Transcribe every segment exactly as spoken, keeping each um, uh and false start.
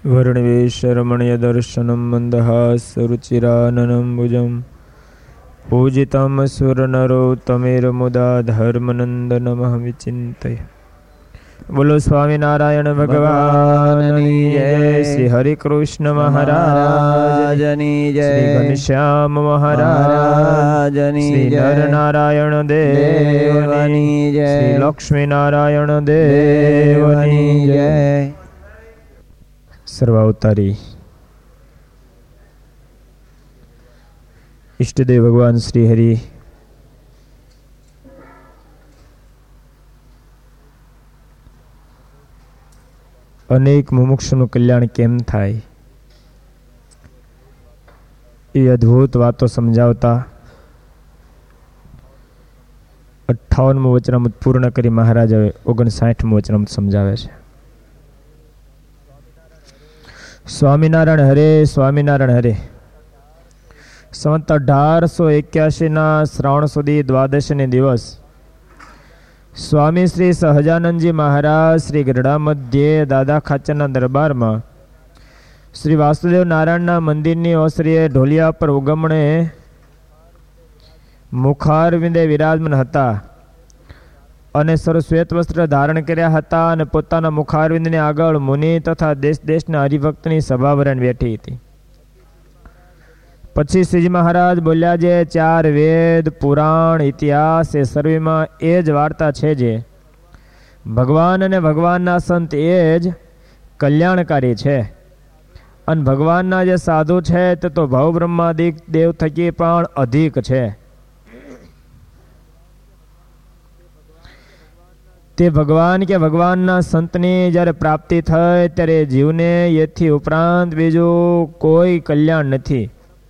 વર્ણવેશરમણ્યદર્શનમ મંદહાસરુચિરાનનંબુજમ પૂજિતમ સુરનરોત્તમેરમુદા ધર્મનંદનમઃ વિચિંતય. બોલો સ્વામિનારાયણ ભગવાનની જય. શ્રી હરિકૃષ્ણ મહારાજની જય. શ્રી ઘનશ્યામ મહારાજની જય. શ્રી નરનારાયણ દેવની જય. શ્રી લક્ષ્મીનારાયણ દેવની જય. સર્વાવતારી ઈષ્ટદેવ ભગવાન શ્રી હરિ અનેક મુમુક્ષુનું કલ્યાણ કેમ થાય એ અદ્ભુત વાતો સમજાવતા અઠ્ઠાવનમું વચનામૃત પૂર્ણ કરી મહારાજ હવે ઓગણસાઠમું વચનામૃત સમજાવે છે. સ્વામિનારાયણ હરે, સ્વામિનારાયણ હરે. સંવત અઢારસો એક્યાસી ના શ્રાવણ સુધી દ્વાદશને દિવસ સ્વામી શ્રી સહજાનંદજી મહારાજ શ્રી ગઢડા મધ્યે દાદા ખાચરના દરબારમાં શ્રી વાસુદેવ નારાયણના મંદિરની ઓસરીએ ઢોલિયા પર ઉગમણે મુખારવિંદે વિરાજમાન હતા અને સરશ્વેત વસ્ત્ર ધારણ કર્યા હતા અને પોતાના મુખારવિંદની આગળ મુનિ તથા દેશ દેશના હરિભક્તની સભા ભરાઈને બેઠી હતી. પછી શ્રીજી મહારાજ બોલ્યા, જે ચાર વેદ પુરાણ ઇતિહાસ એ સર્વેમાં એ જ વાર્તા છે જે ભગવાન અને ભગવાનના સંત એ જ કલ્યાણકારી છે. અને ભગવાનના જે સાધુ છે તે તો ભવ બ્રહ્માદિક દેવ થકી પણ અધિક છે. તે ભગવાન કે ભગવાનના સંતની જ્યારે પ્રાપ્તિ થઈ ત્યારે જીવને એથી ઉપરાંત બીજું કોઈ કલ્યાણ નથી.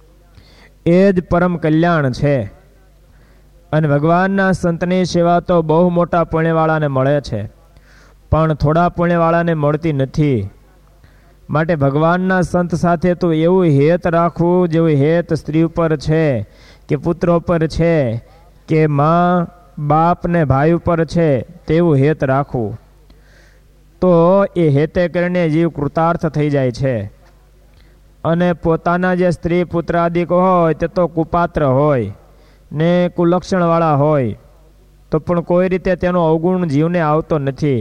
એ જ પરમ કલ્યાણ છે. અને ભગવાનના સંતની સેવા તો બહુ મોટા પુણ્યવાળાને મળે છે, પણ થોડા પુણ્યવાળાને મળતી નથી. માટે ભગવાનના સંત સાથે તો એવું હેત રાખવું જેવું હેત સ્ત્રી ઉપર છે કે પુત્ર ઉપર છે કે માં બાપ ને ભાઈ ઉપર છે તેવું હેત રાખવું. તો એ હેતે કરીને જીવ કૃતાર્થ થઈ જાય છે. અને પોતાના જે સ્ત્રી પુત્રાદિક હોય તે તો કુપાત્ર હોય ને કુલક્ષણવાળા હોય તો પણ કોઈ રીતે તેનો અવગુણ જીવને આવતો નથી.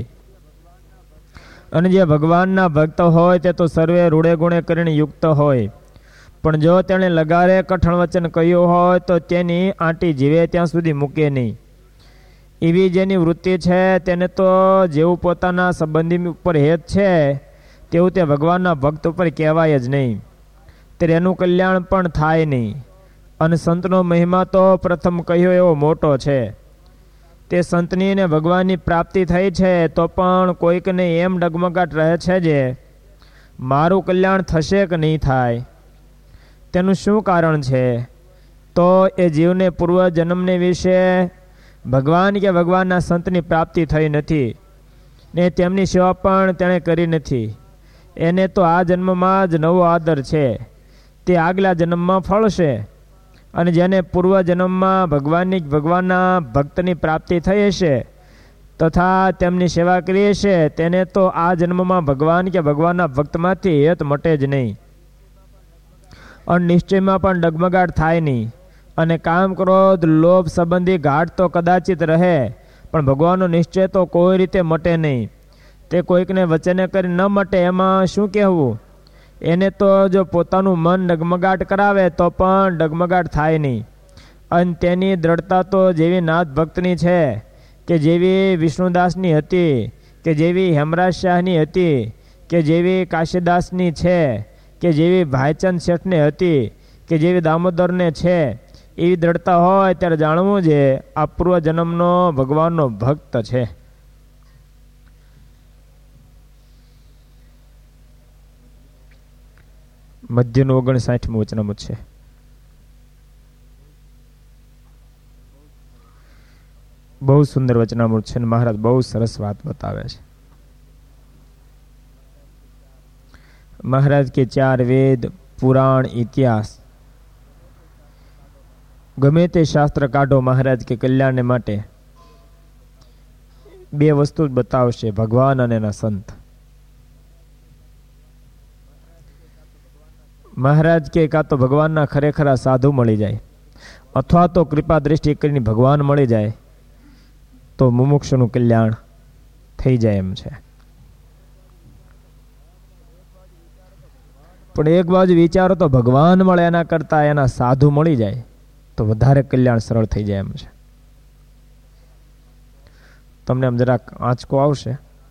અને જે ભગવાનના ભક્ત હોય તે તો સર્વે રૂડે ગુણે કરીને યુક્ત હોય, પણ જો તેણે લગારે કઠણ વચન કહ્યું હોય તો તેની આંટી જીવે ત્યાં સુધી મૂકે નહીં. એવી જેની વૃત્તિ છે તેને તો જેવું પોતાના સંબંધી ઉપર હેત છે તેવું તે ભગવાનના ભક્ત ઉપર કહેવાય જ નહીં. ત્યારે એનું કલ્યાણ પણ થાય નહીં. અને સંતનો મહિમા તો પ્રથમ કહ્યો એવો મોટો છે. તે સંતની ને ભગવાનની પ્રાપ્તિ થઈ છે તો પણ કોઈકને એમ ડગમગાટ રહે છે જે મારું કલ્યાણ થશે કે નહીં થાય. તેનું શું કારણ છે? તો એ જીવને પૂર્વ જન્મને વિશે ભગવાન કે ભગવાનના સંતની પ્રાપ્તિ થઈ નથી ને તેમની સેવા પણ તેણે કરી નથી. એને તો આ જન્મમાં જ નવો આદર છે, તે આગલા જન્મમાં ફળશે. અને જેને પૂર્વ જન્મમાં ભગવાનની ભગવાનના ભક્તની પ્રાપ્તિ થઈ હશે તથા તેમની સેવા કરી હશે તેને તો આ જન્મમાં ભગવાન કે ભગવાનના ભક્તમાંથી હેત મટે જ નહીં. અને નિશ્ચયમાં પણ ડગમગાટ થાય નહીં. અને કામ ક્રોધ લોભ સંબંધી ઘાટ તો કદાચિત રહે, પણ ભગવાનનો નિશ્ચય તો કોઈ રીતે મટે નહીં. તે કોઈકને વચને કરી ન મટે એમાં શું કહેવું? એને તો જો પોતાનું મન ડગમગાટ કરાવે તો પણ ડગમગાટ થાય નહીં. અને તેની દ્રઢતા તો જેવી નાથ ભક્તની છે કે જેવી વિષ્ણુદાસની હતી, કે જેવી હેમરાજ શાહની હતી, કે જેવી કાશીદાસની છે, કે જેવી ભાઈચંદ શેઠને હતી, કે જેવી દામોદરને છે. એવી દ્રઢતા હોય ત્યારે જાણવું છે આ પૂર્વ જન્મનો ભગવાનનો ભક્ત છે. મધ્યનું ઓગણસાઠમું વચનામૃત છે. બહુ સુંદર વચનામૃત છે. મહારાજ બહુ સરસ વાત બતાવે છે. મહારાજ કે ચાર વેદ પુરાણ ઇતિહાસ ગમે તે શાસ્ત્ર કાઢો મહારાજ કે કલ્યાણને માટે બે વસ્તુ જ બતાવશે, ભગવાન અને એના સંત. મહારાજ કે કાં તો ભગવાનના ખરેખરા સાધુ મળી જાય અથવા તો કૃપા દ્રષ્ટિ કરીને ભગવાન મળી જાય તો મુમુક્ષુનું કલ્યાણ થઈ જાય એમ છે. પણ એક બાજુ વિચારો તો ભગવાન મળે એના કરતાં એના સાધુ મળી જાય તો વધારે કલ્યાણ સરળ થઈ જાય એમ છે. તમને આમ જરાક આંચકો આવશે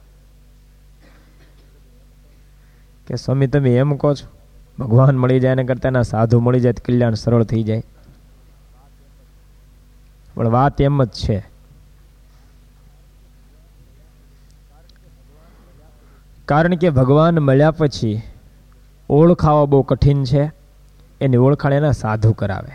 કે સ્વામી તમે એમ કહો છો ભગવાન મળી જાય એના કરતાં એના સાધુ મળી જાય તો કલ્યાણ સરળ થઈ જાય. પણ વાત એમ જ છે. કારણ કે ભગવાન મળ્યા પછી ઓળખાવા બહુ કઠિન છે. એની ઓળખાણ એના સાધુ કરાવે.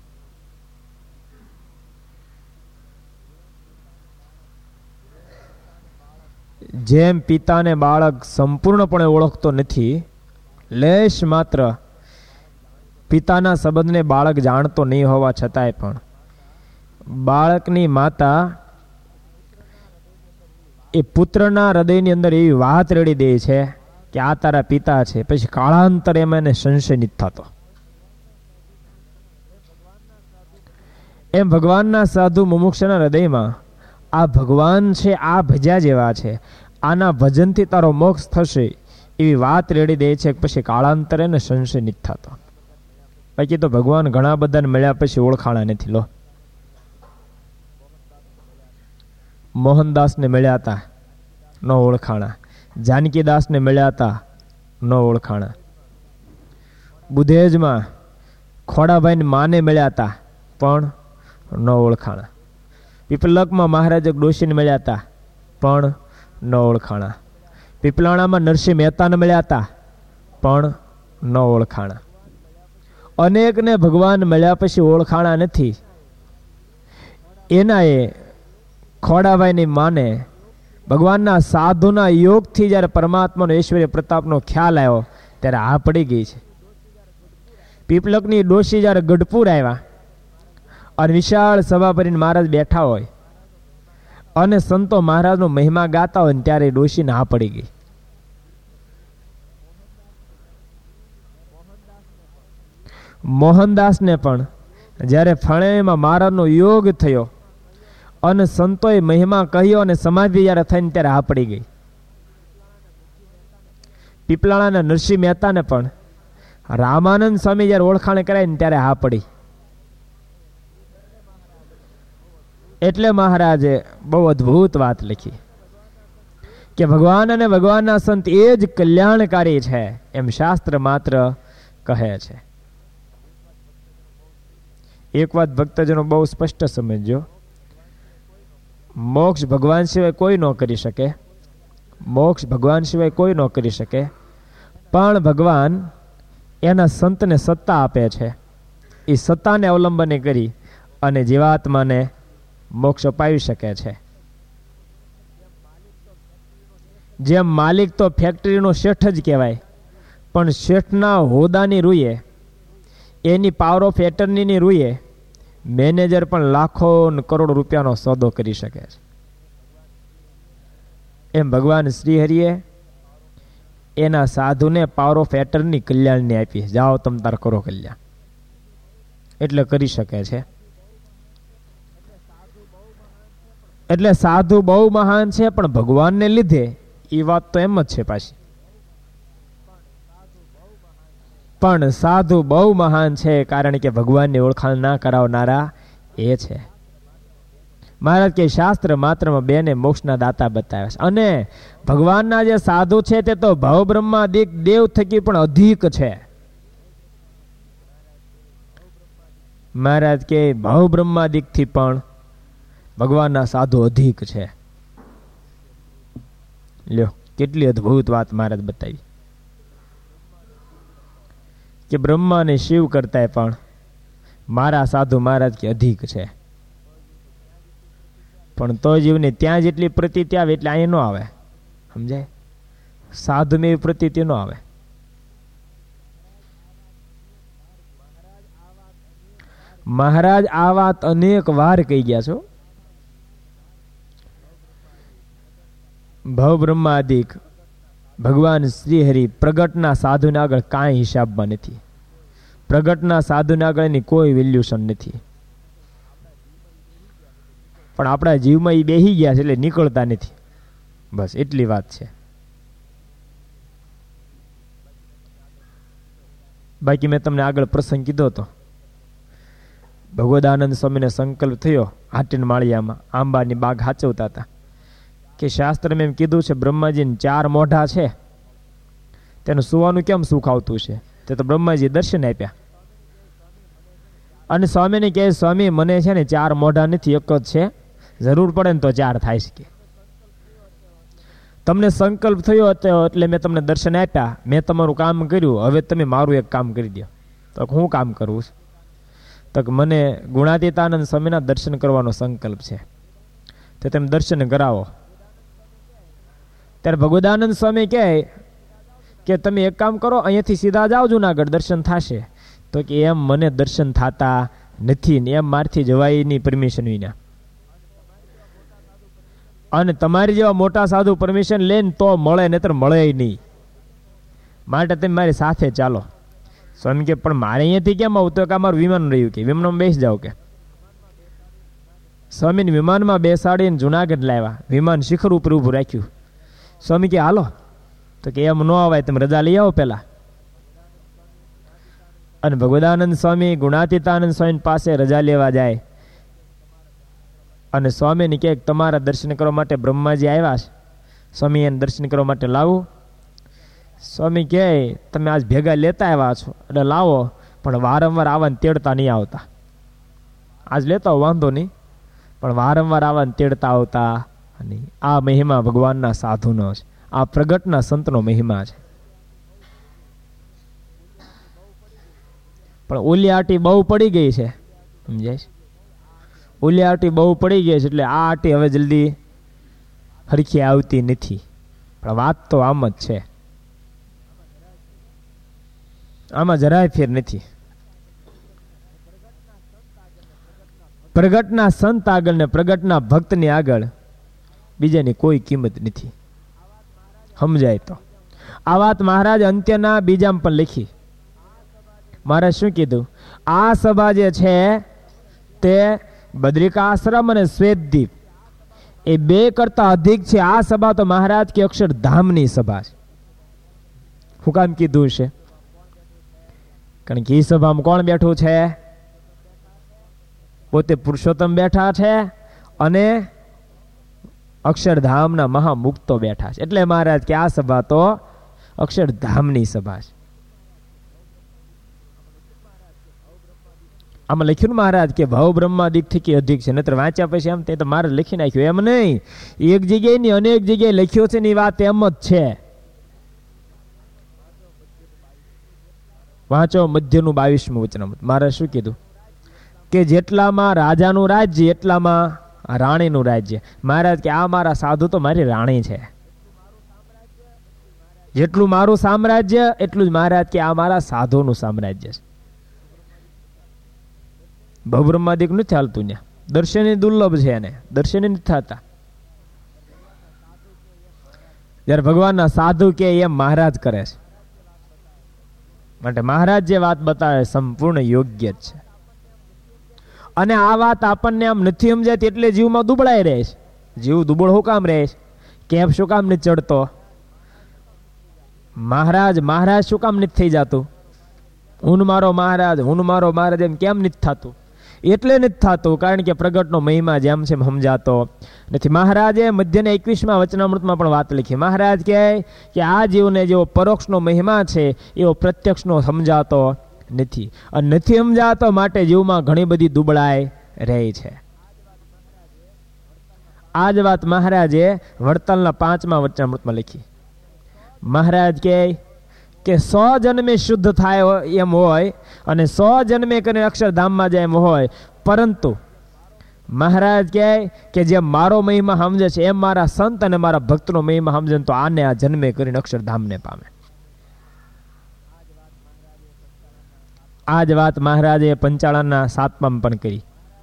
જેમ પિતાને બાળક સંપૂર્ણપણે ઓળખતો નથી, લેશ માત્ર પિતાના સંબંધને બાળક જાણતો નહીં હોવા છતાંય પણ બાળકની માતા એ પુત્રના હૃદયની અંદર એવી વાત રેડી દે છે કે આ તારા પિતા છે. પછી કાળાંતરે એમાં એને સંશય નથી થતો. એમ ભગવાનના સાધુ મુમુક્ષના હૃદયમાં આ ભગવાન છે, આ ભજ્યા જેવા છે, આના ભજનથી તારો મોક્ષ થશે એવી વાત રેડી દે છે. પછી કાળાંતરે ને સંશય નથી થતો. બાકી તો ભગવાન ઘણા બધાને મળ્યા પછી ઓળખાણા નથી. લો મોહનદાસને મળ્યા હતા ન ઓળખાણા, જાનકીદાસને મળ્યા હતા ન ઓળખાણા, બુધેજમાં ખોડાભાઈની માને મળ્યા હતા પણ ન ઓળખાણા, પીપલકમાં મહારાજ ડોશીને મળ્યા હતા પણ ન ઓળખાણા, પીપલાણામાં નરસિંહ મહેતાને મળ્યા હતા પણ ન ઓળખાણા. અનેકને ભગવાન મળ્યા પછી ઓળખાણા નથી. એના એ ખોડાભાઈની માને ભગવાનના સાધુના યોગથી જ્યારે પરમાત્માનો ઐશ્વર્ય પ્રતાપનો ખ્યાલ આવ્યો ત્યારે આ પડી ગઈ છે. પીપલકની ડોશી જ્યારે ગઢપુર આવ્યા અને વિશાળ સભા ભરીને મહારાજ બેઠા હોય અને સંતો મહારાજનો મહિમા ગાતા હોય ત્યારે ડોશીને આ પડી ગઈ. મોહનદાસને પણ જ્યારે ફણેમાં મહારાજનો યોગ થયો અને સંતોએ મહિમા કહ્યો અને સમાધિ જ્યારે થઈને ત્યારે આ પડી ગઈ. પીપલાણાના નરસિંહ મહેતાને પણ રામાનંદ સ્વામી જ્યારે ઓળખાણ કરાય ને ત્યારે હા પડી. એટલે મહારાજે બહુ અદ્ભુત વાત લખી કે ભગવાન અને ભગવાનના સંત એ જ કલ્યાણકારી છે એમ શાસ્ત્ર માત્ર કહે છે. એક વાત ભક્તજનો બહુ સ્પષ્ટ સમજજો, મોક્ષ ભગવાન સિવાય કોઈ ન કરી શકે, મોક્ષ ભગવાન સિવાય કોઈ ન કરી શકે, પણ ભગવાન એના સંતને સત્તા આપે છે. એ સત્તાને અવલંબને કરી અને જીવાત્માને મોક્ષ અપાવી શકે છે. જેમ માલિક તો ફેક્ટરીનો શેઠ જ કહેવાય, પણ શેઠના હોદાની રૂએ, એની પાવર ઓફ એટર્નીની રૂએ મેનેજર પણ લાખો કરોડો રૂપિયાનો સોદો કરી શકે છે. એમ ભગવાન શ્રીહરિએ એના સાધુને પાવર ઓફ એટર્ની કલ્યાણની આપી, જાઓ તમ તાર કરો કલ્યાણ, એટલે કરી શકે છે. એટલે સાધુ બહુ મહાન છે પણ ભગવાનને લીધે એ વાત તો એમ જ છે પાછી. પણ સાધુ બહુ મહાન છે કારણ કે ભગવાનની ઓળખાણ ના કરાવનારા એ છે. મહારાજ કે શાસ્ત્ર માત્રમાં બેને મોક્ષના દાતા બતાવ્યા છે. અને ભગવાનના જે સાધુ છે તે તો ભવ બ્રહ્માદિક દેવ થકી પણ અધિક છે. મહારાજ કે ભવ બ્રહ્માદિક થી પણ ભગવાનના સાધુ અધિક છે. લ્યો કેટલી અદ્ભુત વાત મહારાજ બતાવી કે બ્રહ્મા અને શિવ કરતા પણ મારા સાધુ મહારાજ કે અધિક છે. પણ તો જીવને ત્યાં જેટલી પ્રતીતિ આવે એટલે અહીં ન આવે, સમજાય? સાધુ મેં એવી પ્રતીતિ ન આવે. મહારાજ આ વાત અનેક વાર કહી ગયા છો. ભવ બ્રહ્માદિક ભગવાન શ્રી હરિ પ્રગટના સાધુને આગળ કાંઈ હિસાબમાં નથી. પ્રગટના સાધુને આગળની કોઈ વેલ્યુશન નથી, પણ આપણા જીવમાં એ બેહી ગયા છે એટલે નીકળતા નથી. બસ એટલી વાત છે. બાકી મેં તમને આગળ પ્રસંગ કીધો હતો. ભગવદાનંદ સ્વામીને સંકલ્પ થયો હાટીન માળિયામાં આંબાની બાગ હાચવતા હતા કે શાસ્ત્રમાં એમ કીધું છે બ્રહ્માજીને ચાર મોઢા છે, તેનું સુવાનું કેમ સુખ આવતું છે? તે તો બ્રહ્માજી દર્શન આપ્યા. અને સ્વામીને કહે સ્વામી મને છે ને ચાર મોઢા નથી, એક જ છે, જરૂર પડે ને તો ચાર થાય શકે. તમને સંકલ્પ થયો હતો એટલે મેં તમને દર્શન આપ્યા, મેં તમારું કામ કર્યું, હવે તમે મારું એક કામ કરી દો. તો હું કામ કરું? તો મને ગુણાતીતાનંદ સ્વામીના દર્શન કરવાનો સંકલ્પ છે, તો તમે દર્શન કરાવો. ત્યારે ભગવદાનંદ સ્વામી કહે કે તમે એક કામ કરો, અહીંયાથી સીધા જાઓ જુનાગઢ, દર્શન થશે. તો કે એમ મને દર્શન થતા નથી ને એમ મારથી જવાયની પરમિશન વિના, અને તમારી જેવા મોટા સાધુ પરમિશન લઈને તો મળે, નહીતર મળે નહીં. માટે તમે મારી સાથે ચાલો. સ્વામી કે પણ મારે અહીંયાથી કેમ આવું? તો કે અમારું વિમાન રહ્યું, કે વિમાનમાં બેસી જાઓ. કે સ્વામીને વિમાનમાં બેસાડીને જુનાગઢ લાવ્યા, વિમાન શિખર ઉપર ઊભું રાખ્યું. સ્વામી કે હાલો. તો કે એમ ન આવાય, તમે રજા લઈ આવો પહેલા. અને ભગવદાનંદ સ્વામી ગુણાતીતાનંદ સ્વામી પાસે રજા લેવા જાય અને સ્વામીને કહે તમારા દર્શન કરવા માટે બ્રહ્માજી આવ્યા છે, સ્વામી એને દર્શન કરવા માટે લાવું. સ્વામી કહે તમે આજ ભેગા લેતા આવ્યા છો એટલે લાવો, પણ વારંવાર આવવાને તેડતા નહીં આવતા. આજ લેતા વાંધો નહીં, પણ વારંવાર આવવાને તેડતા આવતા નહીં. આ મહિમા ભગવાનના સાધુનો છે, આ પ્રગટના સંતનો મહિમા છે. પણ ઓલી આટી બહુ પડી ગઈ છે, સમજાય છે? ઓલી આટી બહુ પડી ગઈ છે એટલે આ આટી હવે જલ્દી હરખી આવતી નથી. પણ વાત તો આમ જ છે, આમાં જરાય ફેર નથી. પ્રગટના સંત આગળ ને પ્રગટના ભક્તની આગળ બીજાની કોઈ કિંમત નથી. સમજાય તો આ વાત મહારાજ અંત્યના બીજામાં પણ લખી. મહારાજ શું કીધું? આ સભા જે છે તે બદ્રિકાશ્રમ અને શ્વેતદીપ એ બે કરતા અધિક છે. આ સભા તો મહારાજ કે અક્ષરધામની સભા છે. શું કામ કીધું છે? કારણ કે એ સભામાં કોણ બેઠું છે? પોતે પુરુષોત્તમ બેઠા છે અને અક્ષરધામના મહામુક્તો બેઠા છે. એટલે મહારાજ કે આ સભા તો અક્ષરધામની સભા છે. આમાં લખ્યું મહારાજ કે ભાવ બ્રહ્માદિક થી અધિક છે, નહીતર વાંચ્યા પછી એમ તે તો મારે લખી નાખ્યું. એમ નહીં, એક જગ્યાએ ની અનેક જગ્યાએ લખ્યો છે ની વાત એમ જ છે. વાંચો મધ્યનું બાવીસમું વચનામૃત. મારે શું કીધું? કે જેટલામાં રાજાનું રાજ્ય એટલામાં રાણીનું રાજ્ય. મહારાજ કે આ મારા સાધુ તો મારી રાણી છે. જેટલું મારું સામ્રાજ્ય એટલું જ મહારાજ કે આ મારા સાધુનું સામ્રાજ્ય છે. ભવબ્રહ્માદિક નથી હાલતું ત્યાં, દર્શની દુર્લભ છે, એને દર્શની નથી થતા. જયારે ભગવાનના સાધુ કે એમ મહારાજ કરે છે. માટે મહારાજ જે વાત બતાવે સંપૂર્ણ યોગ્ય જ છે. અને આ વાત આપણને આમ નથી સમજાતી એટલે જીવમાં દુબળાઈ રહે છે. જીવ દુબળ શું કામ રહે છે? કેપ શું કામ નથી ચડતો? મહારાજ મહારાજ શું કામ નથી થઈ જતું? હું મારો મહારાજ હું મારો મહારાજ એમ કેમ નથી થતું? એટલે નથી થતું કારણ કે પ્રગટનો મહિમા જેમ છે સમજાતો નથી. મહારાજે મધ્યના એકવીસમાં વચનામૃતમાં પણ વાત લખી. મહારાજ કહે કે આ જીવને જેવો પરોક્ષનો મહિમા છે એવો પ્રત્યક્ષનો સમજાતો નથી, અને નથી સમજાતો માટે જીવમાં ઘણી બધી દુબળાઈ રહી છે. આ જ વાત મહારાજે વડતાલના પાંચમા વચનામૃતમાં લખી. મહારાજ કહે કે સો જન્મે શુદ્ધ થાય એમ હોય અને સો જન્મે કરીને અક્ષરધામમાં જાય એમ હોય, પરંતુ મહારાજ કહે કે જે મારો મહિમા સમજે છે એમ મારા સંત અને મારા ભક્તનો મહિમા સમજે તો આને આ જન્મે કરીને અક્ષરધામને પામે. આ જ વાત મહારાજે પંચાળાના સાતમામાં પણ કરી.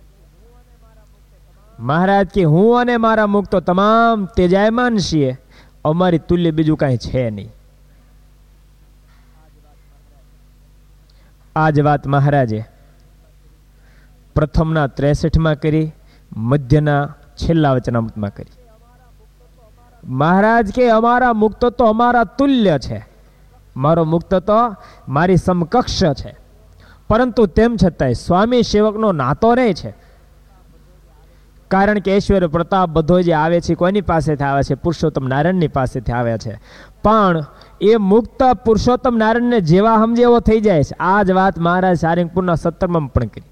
મહારાજ કે હું અને મારા મુક્તો તમામ તેજાયમાન છીએ, અમારી તુલ્ય બીજું કાંઈ છે નહીં. આ જ વાત મહારાજે પ્રથમના ત્રેસઠમાં કરી, મધ્યના છેલ્લા વચનામૃતમાં કરી. મહારાજ કે અમારા મુક્ત તો અમારા તુલ્ય છે, મારો મુક્ત તો મારી સમકક્ષ છે, પરંતુ તેમ છતાંય સ્વામી સેવકનો નાતો રહે છે. કારણ કે ઐશ્વર્ય પ્રતાપ બધો જે આવે છે કોઈની પાસેથી આવે છે? પુરુષોત્તમ નારાયણની પાસેથી આવે છે. પણ એ મુક્ત પુરુષોત્તમ નારાયણને જેવા સમજે એવો થઈ જાય છે. આ જ વાત મહારાજ સારંગપુરના સત્તરમાં પણ કરી.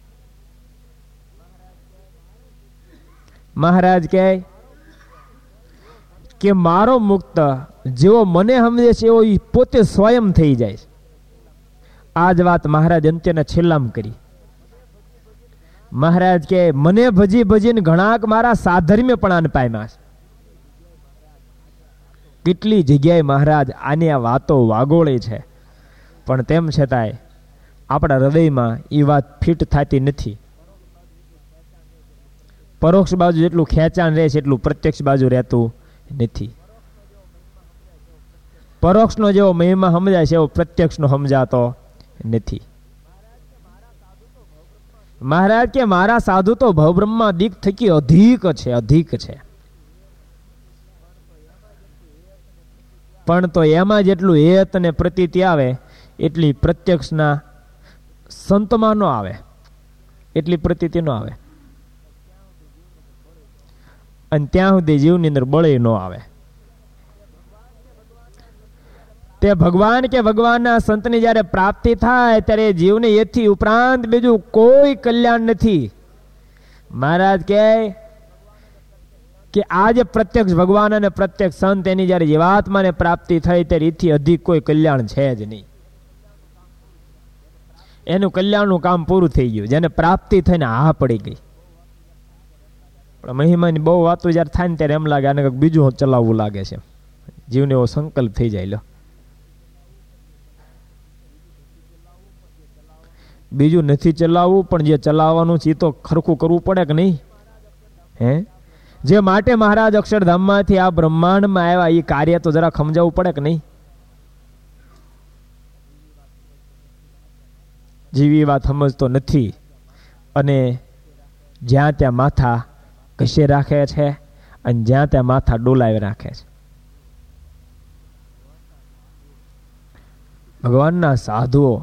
મહારાજ કહે કે મારો મુક્ત જેવો મને સમજે છે એવો પોતે સ્વયં થઈ જાય છે. આ જ વાત મહારાજ અંત્યના છેલ્લામાં કરી. મહારાજ કે મને ભજી ભજીને ઘણાક મારા સાધર્મ્યપણાને પામ્યા છે. કેટલી જગ્યાએ મહારાજ આની આ વાતો વાગોળે છે, પણ તેમ છતાંય આપણા હૃદયમાં એ વાત ફિટ થતી નથી. પરોક્ષ બાજુ જેટલું ખેંચાણ રહે છે એટલું પ્રત્યક્ષ બાજુ રહેતું નથી. પરોક્ષનો જેવો મહિમા સમજાય છે એવો પ્રત્યક્ષનો સમજાતો નથી. મહારાજ કે મારા સાધુ તો ભવબ્રહ્મા દીક થકી અધિક છે, અધિક છે, પણ તો એમાં જેટલું હેત અને પ્રતીતિ આવે એટલી પ્રત્યક્ષના સંતમાં ન આવે, એટલી પ્રતીતિ ન આવે, અને ત્યાં સુધી જીવની અંદર બળે ન આવે. તે ભગવાન કે ભગવાનના સંતની જ્યારે પ્રાપ્તિ થાય ત્યારે જીવને એથી ઉપરાંત બીજું કોઈ કલ્યાણ નથી. મહારાજ કહે કે આ જે પ્રત્યક્ષ ભગવાન અને પ્રત્યક્ષ સંત એની જ્યારે જીવાત્માને પ્રાપ્તિ થઈ ત્યારે એથી અધિક કોઈ કલ્યાણ છે જ નહીં. એનું કલ્યાણનું કામ પૂરું થઈ ગયું. જેને પ્રાપ્તિ થઈને હા પડી ગઈ. પણ મહિમાની બહુ વાતો જ્યારે થાય ને ત્યારે એમ લાગે આને કંઈક બીજું ચલાવવું લાગે છે. જીવને એવો સંકલ્પ થઈ જાય, લો બીજું નથી ચલાવવું, પણ જે ચલાવવાનું છે એ તો ખરખું કરવું પડે કે નહીં? હે, જે માટે મહારાજ અક્ષરધામમાંથી આ બ્રહ્માંડમાં આવ્યા એ કાર્ય તો જરા સમજાવવું પડે કે નહીં? જીવી વાત સમજતો નથી અને જ્યાં ત્યાં માથા ઘસે રાખે છે અને જ્યાં ત્યાં માથા ડોલાવી રાખે છે. ભગવાનના સાધુઓ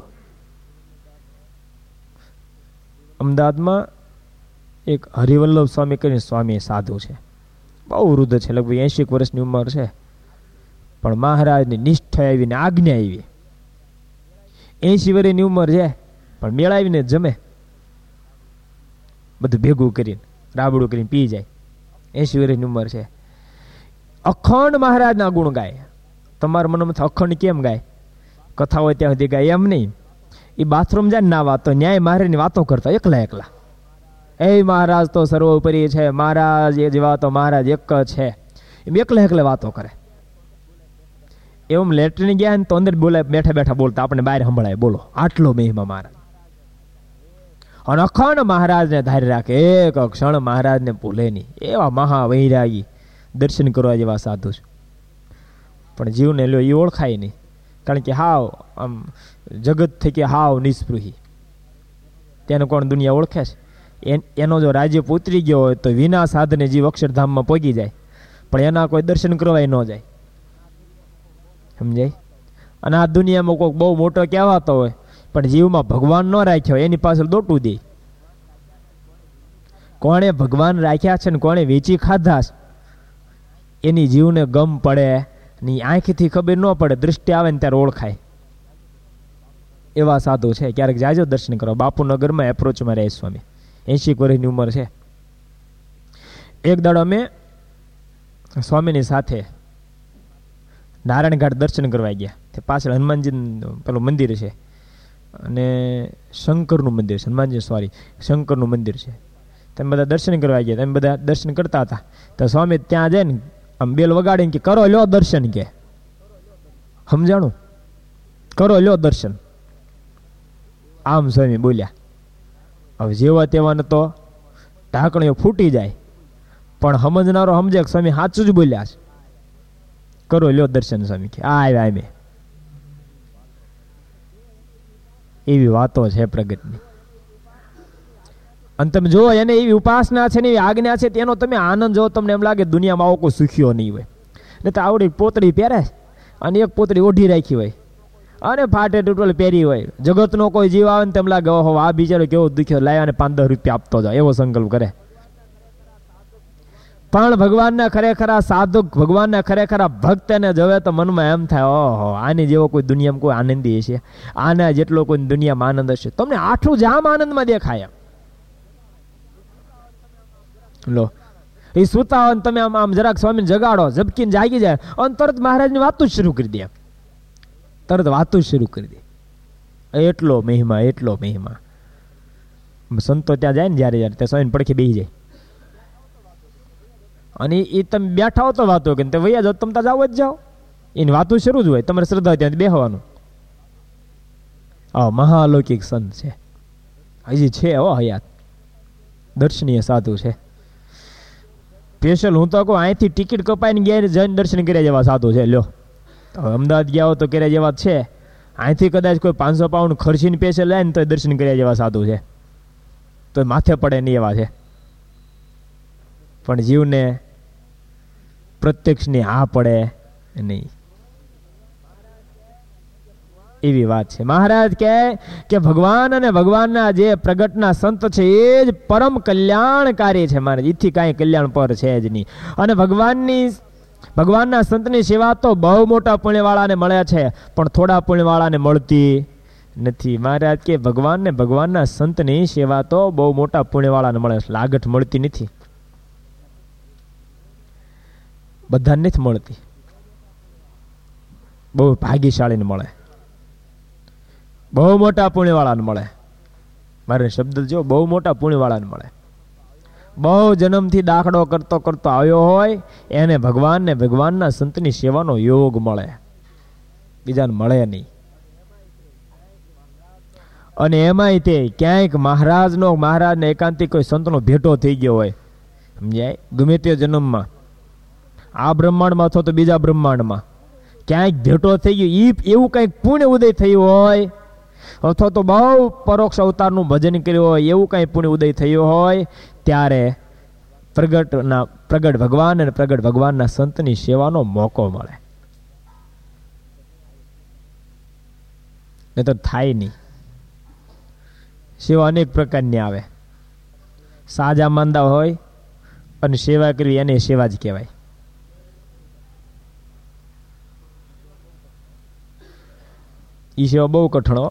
અમદાવાદમાં એક હરિવલ્લભ સ્વામી કરીને સ્વામી સાધુ છે, બહુ વૃદ્ધ છે, લગભગ એંશી વર્ષની ઉંમર છે, પણ મહારાજની નિષ્ઠા આવીને આજ્ઞા આવી. એંશી વર્ષની ઉંમર છે પણ મેળાવીને જમે, બધું ભેગું કરીને રાબડું કરીને પી જાય. એંશી વર્ષની ઉંમર છે, અખંડ મહારાજના ગુણ ગાય. તમારા મનમાં અખંડ કેમ ગાય? કથા હોય ત્યાં સુધી ગાય એમ નહીં. એ બાથરૂમ જાય ના વાતો ન્યાય મહારાજની વાતો કરતા એકલા એકલા. એ મહારાજ તો સર્વોપરી છે, મહારાજ એ જેવા તો મહારાજ એક છે, એમ એકલા એકલા વાતો કરે. એવું લેટરીન ગયા ને તો અંદર બોલાય, બેઠા બેઠા બોલતા આપણે બહાર સંભળાય, બોલો આટલો મહિમા મહારાજ. અને અખંડ મહારાજને ધારી રાખે, એક ક્ષણ મહારાજને ભૂલે નહીં. એવા મહાવૈરાગી દર્શન કરવા જેવા સાધુ છે. પણ જીવને લ્યો એ ઓળખાય નહીં, કારણ કે હાવ આમ જગત થકી હાવ નિસ્પૃહી. તેને કોણ દુનિયા ઓળખે છે? એનો જો રાજ્ય ઉતરી ગયો હોય તો વિના સાધને જીવ અક્ષરધામમાં પહોંચી જાય, પણ એના કોઈ દર્શન કરવા ન જાય. સમજાય? અને આ દુનિયામાં કોઈક બહુ મોટો કહેવાતો હોય પણ જીવમાં ભગવાન ન રાખ્યો એની પાછળ દોટું દે. કોણે ભગવાન રાખ્યા છે ને કોણે વેચી ખાધા છે એની જીવને ગમ પડે ની આંખથી ખબર ન પડે, દૃષ્ટિ આવે ને ત્યારે ઓળખાય. એવા સાધુ છે. ક્યારેક જાજો દર્શન કરો. બાપુનગરમાં એપ્રોચમાં રહે સ્વામી, એંશી વર્ષની ઉંમર છે. એક દાડો અમે સ્વામીની સાથે નારાયણ ઘાટ દર્શન કરવા ગયા. તે પાછળ હનુમાનજી પેલું મંદિર છે અને શંકરનું મંદિર છે, હનુમાનજી સોરી શંકરનું મંદિર છે. તમે બધા દર્શન કરવા ગયા, તમે બધા દર્શન કરતા હતા તો સ્વામી ત્યાં જાય ને આમ બેલ વગાડીને કે કરો લ્યો દર્શન, કે સમજાણું, કરો લ્યો દર્શન. આમ સ્વામી બોલ્યા. હવે જેવા તેવાને તો ઢાંકણીઓ ફૂટી જાય, પણ સમજનારો સમજે કે સ્વામી સાચું જ બોલ્યા છે. કરો લ્યો દર્શન. સ્વામી કે આ આવ્યા અમે. એવી વાતો છે પ્રગટની. અને તમે જો એને એવી ઉપાસના છે ને એવી આજ્ઞા છે તેનો તમે આનંદ જો તમને એમ લાગે દુનિયામાં આવો કોઈ સુખ્યો નહીં હોય. ને તો આવડી પોતળી પહેરે અને એક પોતળી ઓઢી રાખી હોય અને ફાટે તૂટોલ પહેરી હોય. જગતનો કોઈ જીવ આવે ને તેમ લાગે ઓહો આ બિચારો કેવો દુખ્યો, લાયા અને પાંચ દસ રૂપિયા આપતો જાય એવો સંકલ્પ કરે. પણ ભગવાનના ખરેખરા સાધુ, ભગવાનના ખરેખરા ભક્તને જોવે તો મનમાં એમ થાય ઓહો આની જેવો કોઈ દુનિયામાં કોઈ આનંદી હશે, આના જેટલો કોઈ દુનિયામાં આનંદ હશે. તમને આઠું જામ આનંદમાં દેખાય. લો એ સુતા હોય તમે આમ આમ જરાક સ્વામીને જગાડો, ઝબકીને જાગી જાય અને તરત મહારાજની વાતું જ શરૂ કરી દે. તરત વાતું જ શરૂ કરી દે. એટલો મહિમા, એટલો મહિમા. સંતો ત્યાં જાય ને જ્યારે જ્યારે ત્યાં સ્વામીને પડખે બેસી જાય અને એ તમે બેઠા હો તો વાતો કે વૈયા જાઓ, તમે ત્યાં જાઓ જ જાઓ. એની વાતો શરૂ જ હોય. તમારે શ્રદ્ધા ત્યાં બેહવાનું. આ મહાલૌકિક સંત છે, હજી છે હો હયાત, દર્શનીય સાધુ છે. સ્પેશિયલ હું તો કહું અહીંથી ટિકિટ કપાઈને ગયા જઈને દર્શન કર્યા જેવા સાધુ છે. લ્યો અમદાવાદ ગયા હો તો કર્યા જેવા છે. અહીંથી કદાચ કોઈ પાંચસો પાઉન્ડ ખર્ચીને સ્પેશિયલ લાય ને તો દર્શન કર્યા જેવા સાધુ છે. તો માથે પડે નહીં એવા છે. પણ જીવને પ્રત્યક્ષની હા પડે નહીં એવી વાત છે. મહારાજ કહે કે ભગવાન અને ભગવાનના જે પ્રગટના સંત છે એ જ પરમ કલ્યાણકારી છે. મહારાજ એથી કાંઈ કલ્યાણ પર છે જ નહીં. અને ભગવાનની ભગવાનના સંતની સેવા તો બહુ મોટા પુણ્યવાળાને મળે છે પણ થોડા પુણ્યવાળાને મળતી નથી. મહારાજ કે ભગવાનને ભગવાનના સંતની સેવા તો બહુ મોટા પુણ્યવાળાને મળે છે, લાગઠ મળતી નથી, બધાને નથી મળતી, બહુ ભાગ્યશાળીને મળે, બહુ મોટા પુણ્યવાળાને મળે. મારે શબ્દ જો બહુ મોટા પુણ્યવાળાને મળે. બહુ જન્મથી દાખલો કરતો કરતો આવ્યો હોય એને ભગવાનને ભગવાનના સંતની સેવાનો યોગ મળે, બીજાને મળે નહીં. અને એમાંય તે ક્યાંક મહારાજનો મહારાજને એકાંતિક કોઈ સંતનો ભેટો થઈ ગયો હોય, સમજાય, ગમે તે જન્મમાં, આ બ્રહ્માંડમાં અથવા તો બીજા બ્રહ્માંડમાં ક્યાંક ભેટો થઈ ગયો, ઈ એવું કંઈક પુણ્ય ઉદય થયું હોય અથવા તો બહુ પરોક્ષ અવતારનું ભજન કર્યું હોય એવું કંઈ પુણ્ય ઉદય થયું હોય ત્યારે પ્રગટના પ્રગટ ભગવાન અને પ્રગટ ભગવાનના સંતની સેવાનો મોકો મળે. નહીં તો થાય નહીં. સેવા અનેક પ્રકારની આવે. સાજા માંદા હોય અને સેવા કરવી એને સેવા જ કહેવાય. ઈ સેવા બહુ કઠણો.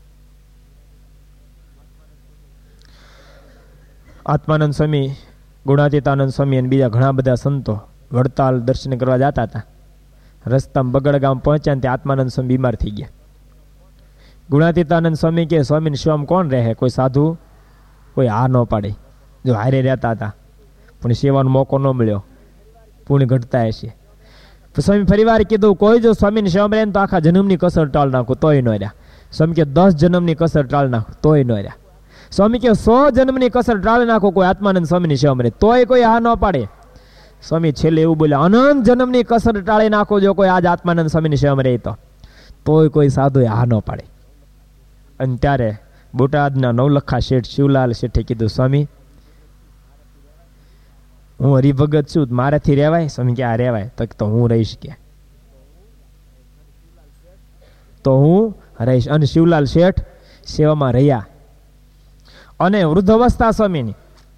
આત્માનંદ સ્વામી, ગુણાતીતાનંદ સ્વામી અને બીજા ઘણા બધા સંતો વડતાલ દર્શન કરવા જતા હતા. રસ્તામાં બગડ ગામ પહોંચ્યા ને તે આત્માનંદ સ્વામી બીમાર થઈ ગયા. ગુણાતીતાનંદ સ્વામી કે સ્વામીને સેવામાં કોણ રહે? કોઈ સાધુ કોઈ હા ન પાડે. જો હારે રહેતા હતા પણ સેવાનો મોકો ન મળ્યો, પુણ્ય ઘટતા હશે. સ્વામી ફરીવાર કીધું કોઈ જો સ્વામીને સેવામાં રહે ને તો આખા જન્મની કસર ટાળ નાખું તોય ન રહ્યા. સ્વામી કે દસ જન્મની કસર ટાળ નાખું તોય ન રહ્યા. સ્વામી કે સો જન્મની કસર ટાળી નાખો કોઈ આત્માનંદ સ્વામીની સેવામાં રહે તોય કોઈ હા ન પાડે. સ્વામી છેલ્લે એવું બોલ્યા અનંત જન્મની કસર ટાળી નાખો જો કોઈ આજ આત્માનંદ સ્વામીની સેવામાં રહે તો તોય કોઈ સાધુ હા ન પાડે. અને ત્યારે બોટાદના નવલખા શેઠ શિવલાલ શેઠે કીધું સ્વામી હું હરિભગત છું, મારાથી રહેવાય? સ્વામી કે આ રહેવાય. તો હું રહીશ કે તો હું રહીશ. અને શિવલાલ શેઠ સેવામાં રહ્યા. અને વૃદ્ધ અવસ્થા સ્વામીની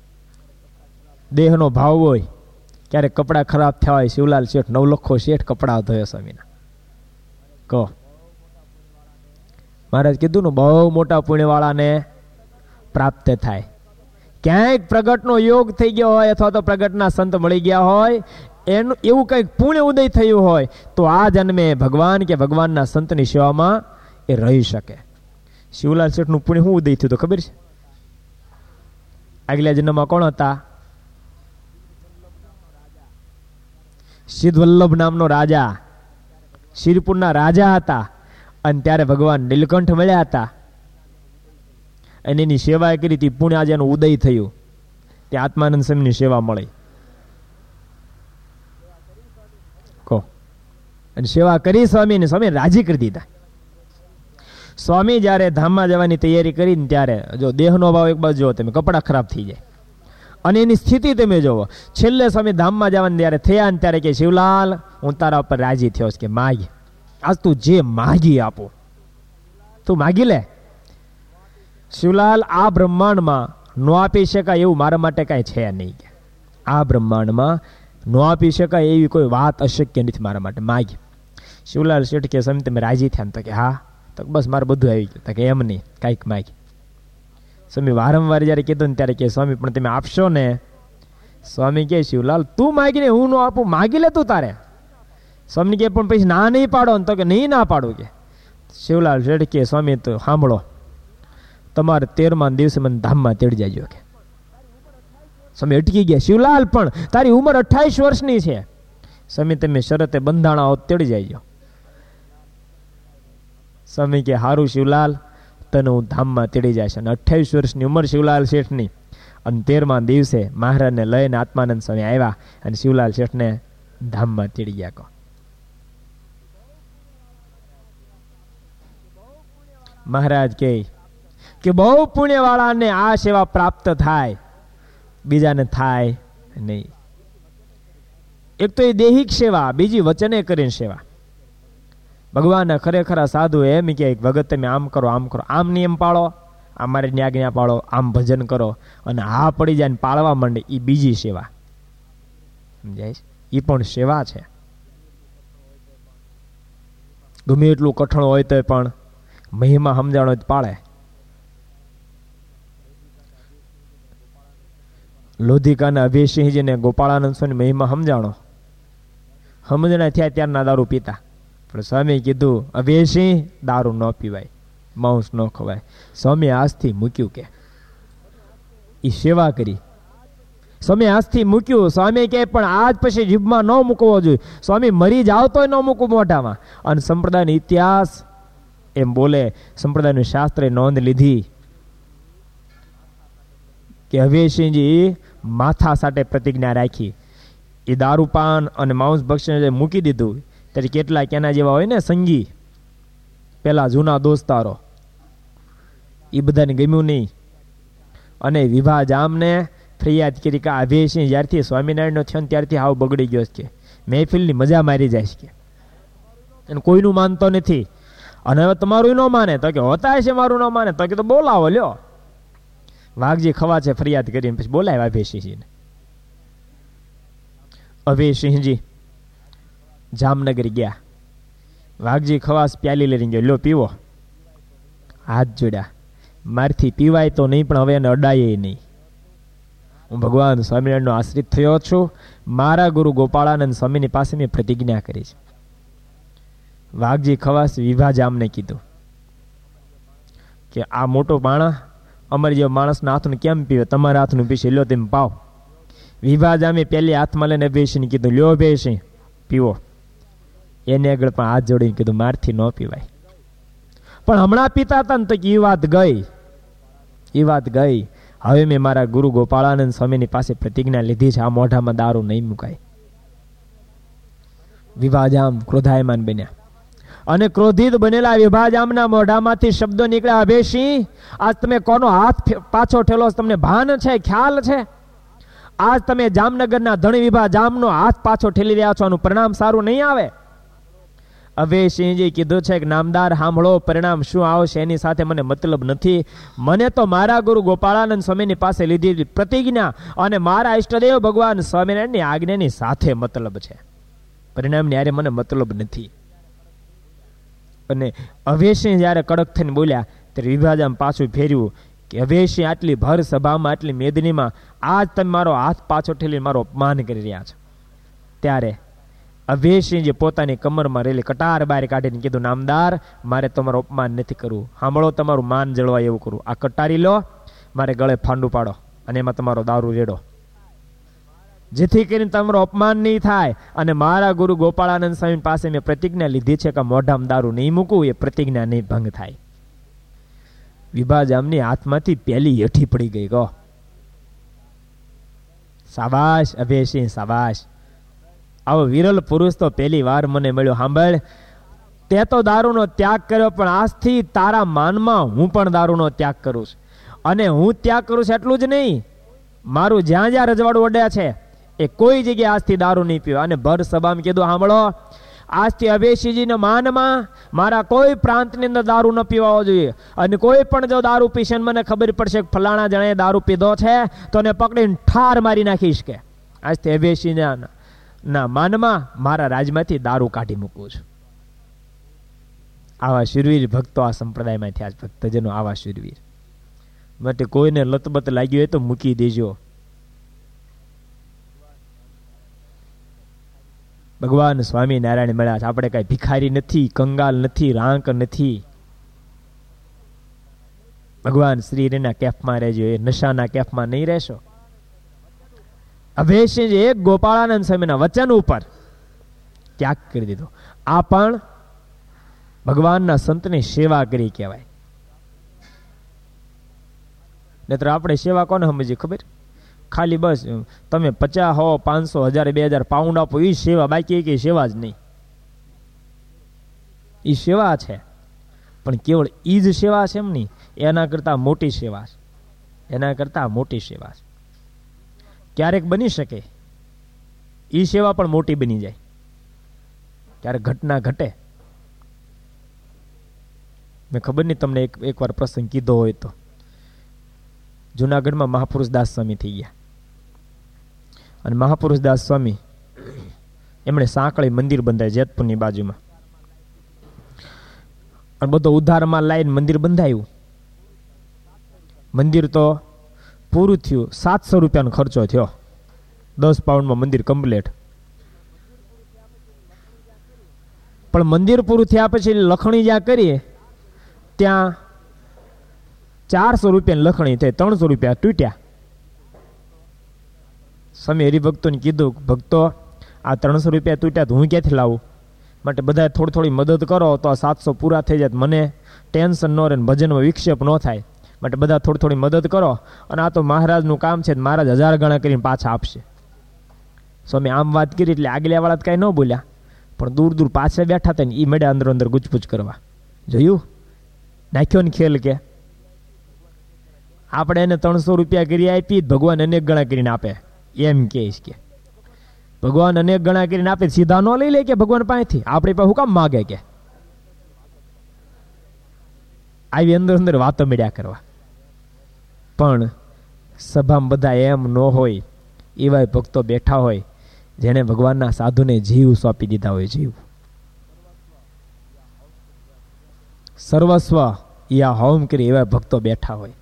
દેહનો ભાવ હોય, ક્યારેક કપડાં ખરાબ થયા હોય, શિવલાલ શેઠ નવલખો શેઠ કપડાં ધોયો સ્વામીના. કહો મહારાજ કીધું ને બહુ મોટા પુણ્યવાળાને પ્રાપ્ત થાય. ક્યાંક પ્રગટનો યોગ થઈ ગયો હોય અથવા તો પ્રગટના સંત મળી ગયા હોય, એનું એવું કંઈક પુણ્ય ઉદય થયું હોય તો આ જન્મે ભગવાન કે ભગવાનના સંતની સેવામાં એ રહી શકે. શિવલાલ શેઠનું પુણ્ય શું ઉદય થયું તો ખબર છે? આગલા જન્મમાં કોણ હતા? સિદ્ધવલ્લભ નામનો રાજા, શિરપુરના રાજા હતા. અને ત્યારે ભગવાન નીલકંઠ મળ્યા હતા અને એની સેવા કરી હતી. પુણ્ય આજે એનું ઉદય થયું, તે આત્માનંદ સ્વામીની સેવા મળી. કહો અને સેવા કરી સ્વામીને સ્વામી રાજી કરી દીધા. સ્વામી જ્યારે ધામમાં જવાની તૈયારી કરીને ત્યારે જો દેહનો ભાવ એક બાજુ જો તમે કપડાં ખરાબ થઈ જાય અને એની સ્થિતિ તમે જોવો. છેલ્લે સ્વામી ધામમાં જવાની ત્યારે થયા ને ત્યારે કે શિવલાલ હું તારા ઉપર રાજી થયો કે માગી આજ તું જે માગી આપો તું માગી લે. શિવલાલ આ બ્રહ્માંડમાં ન આપી શકાય એવું મારા માટે કાંઈ છે નહીં. આ બ્રહ્માંડમાં ન આપી શકાય એવી કોઈ વાત અશક્ય નથી મારા માટે, માગી. શિવલાલ શેઠ કે સ્વામી તમે રાજી થયા ને તો કે હા, તો બસ મારે બધું આવી ગયું. તો કે એમ નહીં, કાંઈક માગી. સ્વામી વારંવાર જ્યારે કીધું ને ત્યારે કે સ્વામી પણ તમે આપશો ને? સ્વામી કે શિવલાલ તું માગીને હું ન આપું, માગી લે તું તારે. સ્વામી કે પણ પછી ના નહીં પાડો ને? તો કે નહીં ના પાડું. કે શિવલાલ શેઠ કે સ્વામી તો સાંભળો, તમારે તેરમા દિવસે મને ધામમાં તેડી જાજો. કે સ્વામી અટકી ગયા. શિવલાલ પણ તારી ઉંમર અઠ્ઠાવીસ વર્ષની છે. સ્વામી તમે શરતે બંધાણા હોત તેડી જાયજો. સ્વામી કે હારું શિવલાલ, તને હું ધામમાં તેડી જાય. અને અઠ્ઠાવીસ વર્ષની ઉંમર શિવલાલ શેઠની. અને તેરમા દિવસે મહારાજને લઈને આત્માનંદ સ્વામી આવ્યા અને શિવલાલ શેઠને ધામમાં તેડી ગયા. કહો મહારાજ કહે કે બહુ પુણ્યવાળાને આ સેવા પ્રાપ્ત થાય, બીજાને થાય નહીં. એક તો એ દૈહિક સેવા, બીજી વચને કરીને સેવા. ભગવાનના ખરેખર સાધુ એમ કે ભગત તમે આમ કરો આમ કરો, આમ નિયમ પાળો, આ મારી આજ્ઞા પાળો, આમ ભજન કરો, અને હા પડી જાય ને પાળવા માંડે, એ બીજી સેવા. સમજાય? એ પણ સેવા છે. ગમે એટલું કઠણ હોય તો પણ મહિમા સમજાણો જ પાળે. લોધિકાના અભયસિંહજીને ગોપાળાનંદ સ્વામી મહિમા સમજાણો, સમજણા થયા ત્યારના દારૂ પીતા. પણ સ્વામી કીધું અભયસિંહ દારૂ ન પીવાય, માંસ ન ખવાય. સ્વામી આજથી મૂક્યું. કે એ સેવા કરી. સ્વામી આજથી મૂક્યું. સ્વામી કે પણ આજ પછી જીભમાં ન મૂકવો જોઈએ. સ્વામી મરી જાવ તોય ન મૂકવું મોઢામાં. અને સંપ્રદાયનો ઇતિહાસ એમ બોલે, સંપ્રદાયનું શાસ્ત્રે નોંધ લીધી કે અભયસિંહજી માથા સાથે પ્રતિજ્ઞા રાખી. એ દારૂપાન અને માંસ ભક્ષણ મૂકી દીધું ત્યારે કેટલાક એના જેવા હોય ને સંગી, પેલા જૂના દોસ્તારો, એ બધાને ગમ્યું નહીં. અને વિભા જામને ફરિયાદ કરી કે અભયસિંહ જ્યારથી સ્વામિનારાયણનો થયો ત્યારથી હાવ બગડી ગયો છે. મહેફિલની મજા મારી જાય છે. અને કોઈનું માનતો નથી. અને હવે તમારું ન માને તો કે હોતા છે, મારું ન માને તો કે તો બોલાવો લ્યો. વાઘજી ખવા છે ફરિયાદ કરીને પછી બોલાવ્યા અભયસિંહજીને. અભયસિંહજી જામનગર ગયા. વાઘજી ખવાસ પ્યાલી લઈને ગયો, લ્યો પીવો. હાથ જોડ્યા, મારથી પીવાય તો નહીં પણ હવે એને અડાય નહીં. હું ભગવાન સ્વામિનારાયણનો આશ્રિત થયો છું. મારા ગુરુ ગોપાળાનંદ સ્વામીની પાસે મેં પ્રતિજ્ઞા કરી છે. વાઘજી ખવાસ વિભા જામને કીધું કે આ મોટો માણસ અમારી જેવા માણસના હાથનું કેમ પીવે, તમારા હાથનું પીશે, લ્યો તેમ પાવ. વિભા જામે પહેલી હાથમાં લઈને અભયસિંહ કીધું, લ્યો અભયસિંહ પીવો. એને આગળ પણ હાથ જોડીને કીધું મારથી ન પીવાય. પણ હમણાં પીતા હતા ને તો એ વાત ગઈ, એ વાત ગઈ. હવે મેં મારા ગુરુ ગોપાળાનંદ સ્વામીની પાસે પ્રતિજ્ઞા લીધી છે, આ મોઢામાં દારૂ નહીં મુકાય. વિભાજામ ક્રોધાયમાન બન્યા. અને ક્રોધિત બનેલા વિભાજામના મોઢામાંથી શબ્દો નીકળ્યા, અભયસિંહ આજ તમે કોનો હાથ પાછો ઠેલો તમને ભાન છે, ખ્યાલ છે? આજ તમે જામનગરના ધણી વિભા જામનો હાથ પાછો ઠેલી રહ્યા છો, આનું પરિણામ સારું નહીં આવે. અભયસિંહજી કીધું છે કે નામદાર સાંભળો, પરિણામ શું આવશે એની સાથે મને મતલબ નથી. મને તો મારા ગુરુ ગોપાળાનંદ સ્વામીની પાસે લીધી પ્રતિજ્ઞા અને મારા ઈષ્ટદેવ ભગવાન સ્વામિનારાયણની આજ્ઞાની સાથે મતલબ છે. પરિણામની હારે મને મતલબ નથી. અને અભયસિંહ જ્યારે કડક થઈને બોલ્યા ત્યારે વિભાજામ પાછું ફેર્યું કે અભયસિંહ આટલી ભર સભામાં, આટલી મેદનીમાં આજ તમે મારો હાથ પાછો ઠેલીને મારો અપમાન કરી રહ્યા છો. ત્યારે અભયસિંહજી પોતાની કમરમાં રેલી કટાર બહાર કાઢીને કીધું, નામદાર મારે તમારું અપમાન નથી કરવું, સાંભળો તમારું માન જળવાય એવું કરું. આ કટારી લો, મારે ગળે ફાંડું પાડો અને એમાં તમારો દારૂ રેડો, જેથી કરીને તમારું અપમાન નહીં થાય. અને મારા ગુરુ ગોપાળાનંદ સ્વામી પાસે મેં પ્રતિજ્ઞા લીધી છે કે મોઢામાં દારૂ નહીં મૂકવું, એ પ્રતિજ્ઞા નહીં ભંગ થાય. વિભાજામની હાથમાંથી પહેલી હેઠી પડી ગઈ. ગો શાબાશ અભયસિંહ શાબાશ, આવો વિરલ પુરુષ તો પહેલી વાર મને મળ્યો. સાંભળ, તે તો દારૂનો ત્યાગ કર્યો, પણ આજથી તારા માનમાં હું પણ દારૂનો ત્યાગ કરું છું. અને હું ત્યાગ કરું છું એટલું જ નહીં, મારું જ્યાં જ્યાં રજવાડું અડ્યા છે એ કોઈ જગ્યાએ આજથી દારૂ નહીં પીવો. અને ભર સભામાં કીધું, સાંભળો, આજથી અભેશીજીના માનમાં મારા કોઈ પ્રાંતની અંદર દારૂ ન પીવાવો જોઈએ. અને કોઈ પણ જો દારૂ પીશે મને ખબર પડશે કે ફલાણા જણાએ દારૂ પીધો છે તો એને પકડીને ઠાર મારી નાખીશ. કે આજથી અભેશીના ના માનમાં મારા રાજમાંથી દારૂ કાઢી મૂકવું છું. આવા શૂરવીર ભક્તો આ સંપ્રદાયમાં થયા જ ભક્તજનો, આવા શૂરવીર. માટે કોઈને લતબત લાગ્યું હોય તો મૂકી દેજો. ભગવાન સ્વામિનારાયણ મળ્યા છે. આપણે કઈ ભિખારી નથી, કંગાલ નથી, રાંક નથી. ભગવાન શ્રીના કેફમાં રહેજો, એ નશાના કેફમાં નહીં રહેશો. અભેશજી એક ગોપાળાનંદ સ્વામીના વચન ઉપર ત્યાગ કરી દીધો. આ પણ ભગવાનના સંતની સેવા કરી કહેવાય. નહીતર આપણે સેવા કોને સમજીએ ખબર? ખાલી બસ તમે પચાસ હો, પાંચસો, હજાર, બે હજાર પાઉન્ડ આપો એ સેવા, બાકી કઈ સેવા જ નહીં. એ સેવા છે, પણ કેવળ ઈ જ સેવા છે એમ નહીં, એના કરતા મોટી સેવા છે. એના કરતા મોટી સેવા છે. ક્યારેક બની શકે ઈ સેવા પણ મોટી બની જાય, ક્યારેક ઘટના ઘટે. મેં ખબર નહીં તમને એક એકવાર પ્રસંગ કીધો હોય તો, જુનાગઢમાં મહાપુરુષ દાસ સ્વામી થઈ ગયા. અને મહાપુરુષ દાસ સ્વામી એમણે સાંકળી મંદિર બંધાય જેતપુરની બાજુમાં. અને બધો ઉધારમાં લાઈન મંદિર બંધાયું. મંદિર તો પૂરું થયું, સાતસો રૂપિયાનો ખર્ચો થયો. દસ પાઉન્ડમાં મંદિર કમ્પ્લીટ. પણ મંદિર પૂરું થયા પછી લખણી જ્યાં કરીએ ત્યાં ચારસો રૂપિયા લખણી થઈ, ત્રણસો રૂપિયા તૂટ્યા. સ્વામી હરિભક્તોને કીધું, ભક્તો આ ત્રણસો રૂપિયા તૂટ્યા તો હું ક્યાંથી લાવું? માટે બધા થોડી થોડી મદદ કરો તો આ સાતસો પૂરા થઈ જાય, મને ટેન્શન ન રહે, ભજનમાં વિક્ષેપ ન થાય. માટે બધા થોડી થોડી મદદ કરો. અને આ તો મહારાજનું કામ છે, મહારાજ હજાર ગણા કરીને પાછા આપશે. સ્વામી આમ વાત કરી એટલે આગલા વાળા કઈ ન બોલ્યા, પણ દૂર દૂર પાછળ બેઠા હતા ને એ મેળે અંદર અંદર ગુચપુચ કરવા. જોયું નાખ્યો ને ખેલ કે આપણે એને ત્રણસો રૂપિયા કરી આપી, ભગવાન અનેક ગણા કરીને આપે એમ કહીશ. કે ભગવાન અનેક ગણા કરીને આપે, સીધા ન લઈ લે કે ભગવાન પાસેથી, આપણી પાસે હું કામ માગે? કે આવી અંદર અંદર વાતો મળ્યા કરવા. પણ સભામાં બધા એમ ન હોય, એવા ભક્તો બેઠા હોય જેને ભગવાનના સાધુને જીવ સોંપી દીધા હોય. જીવ સર્વસ્વ યા હોમ કરી એવા ભક્તો બેઠા હોય.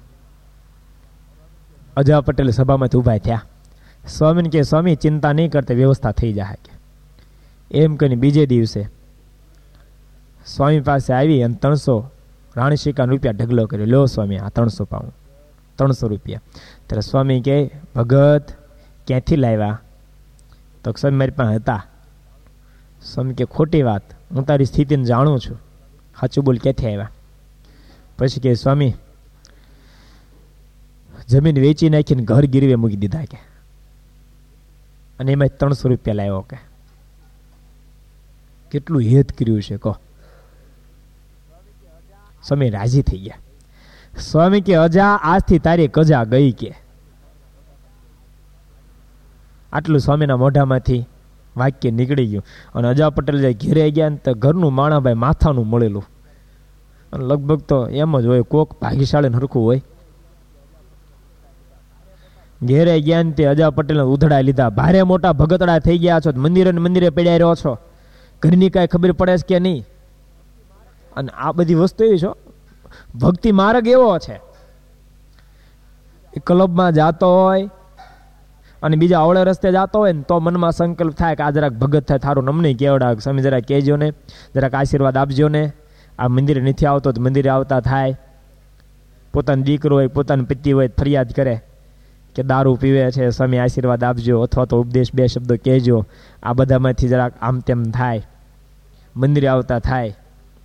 અજય પટેલ સભામાંથી ઉભા થયા. સ્વામીને કે સ્વામી ચિંતા નહીં કરતા, વ્યવસ્થા થઈ જાય. કે એમ કહીને બીજે દિવસે સ્વામી પાસે આવી અને ત્રણસો રાણશિકા રૂપિયા ઢગલો કર્યો. લો સ્વામી આ ત્રણસો પાઉન્ડ, ત્રણસો રૂપિયા. ત્યારે સ્વામી કે ભગત ક્યાંથી લાવ્યા? તો સ્વામી મારી પાસે હતા. સ્વામી કે ખોટી વાત, હું તારી સ્થિતિને જાણું છું, સાચું બોલ ક્યાંથી આવ્યા? પછી કે સ્વામી જમીન વેચી નાખીને ઘર ગીરવે મૂકી દીધા. કે અને એમાં ત્રણસો રૂપિયા લાવ્યો. કે કેટલું હેત કર્યું છે કહો. સ્વામી રાજી થઈ ગયા. સ્વામી કે અજા આજથી તારી કજા ગઈ. કે આટલું સ્વામીના મોઢામાંથી વાક્ય નીકળી ગયું. અને અજા પટેલ જે ઘેરે ગયા ને તો ઘરનું માણાભાઈ માથાનું મળેલું. અને લગભગ તો એમ જ હોય, કોક ભાગ્યશાળી હરખું હોય. ઘેરે ગયા ને તે અજા પટેલને ઉધડા લીધા. ભારે મોટા ભગતડા થઈ ગયા છો, મંદિરે મંદિરે પડ્યા રહ્યો છો, ઘરની કાંઈ ખબર પડે છે કે નહીં? અને આ બધી વસ્તુ એવી છો, ભક્તિ માર્ગ એવો છે, એ ક્લબમાં જાતો હોય અને બીજા અવળે રસ્તે જતો હોય ને તો મનમાં સંકલ્પ થાય કે આ જરાક ભગત થાય, થારું નમને કેવડાવ, સ્વામી જરાક કહેજો ને, જરાક આશીર્વાદ આપજો ને. આ મંદિરે નથી આવતો તો મંદિરે આવતા થાય. પોતાનો દીકરો હોય, પોતાની પતિ હોય, ફરિયાદ કરે કે દારૂ પીવે છે, સ્વામી આશીર્વાદ આપજો, અથવા તો ઉપદેશ બે શબ્દો કહેજો. આ બધામાંથી જરાક આમ તેમ થાય, મંદિરે આવતા થાય.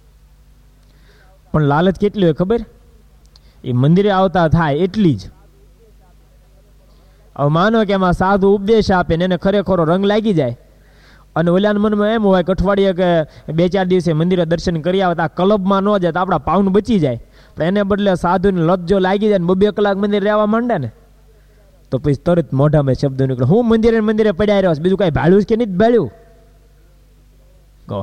પણ લાલચ કેટલી હોય ખબર? એ મંદિરે આવતા થાય એટલી જ. હવે માનો કે એમાં સાધુ ઉપદેશ આપે ને એને ખરેખરો રંગ લાગી જાય અને ઓલાના મનમાં એમ હોય કે અઠવાડિયે કે બે ચાર દિવસે મંદિરે દર્શન કરી આવે તો આ ક્લબમાં ન જાય તો આપણા પાઉન બચી જાય. પણ એને બદલે સાધુની લત જો લાગી જાય ને બે કલાક મંદિર રહેવા માંડે ને તો પછી તરત મોઢામાં શબ્દ નીકળે, હું મંદિરે મંદિરે પડ્યા રહ્યો, બીજું કઈ ભાડ્યું કે નહીં ભાડ્યું કહો.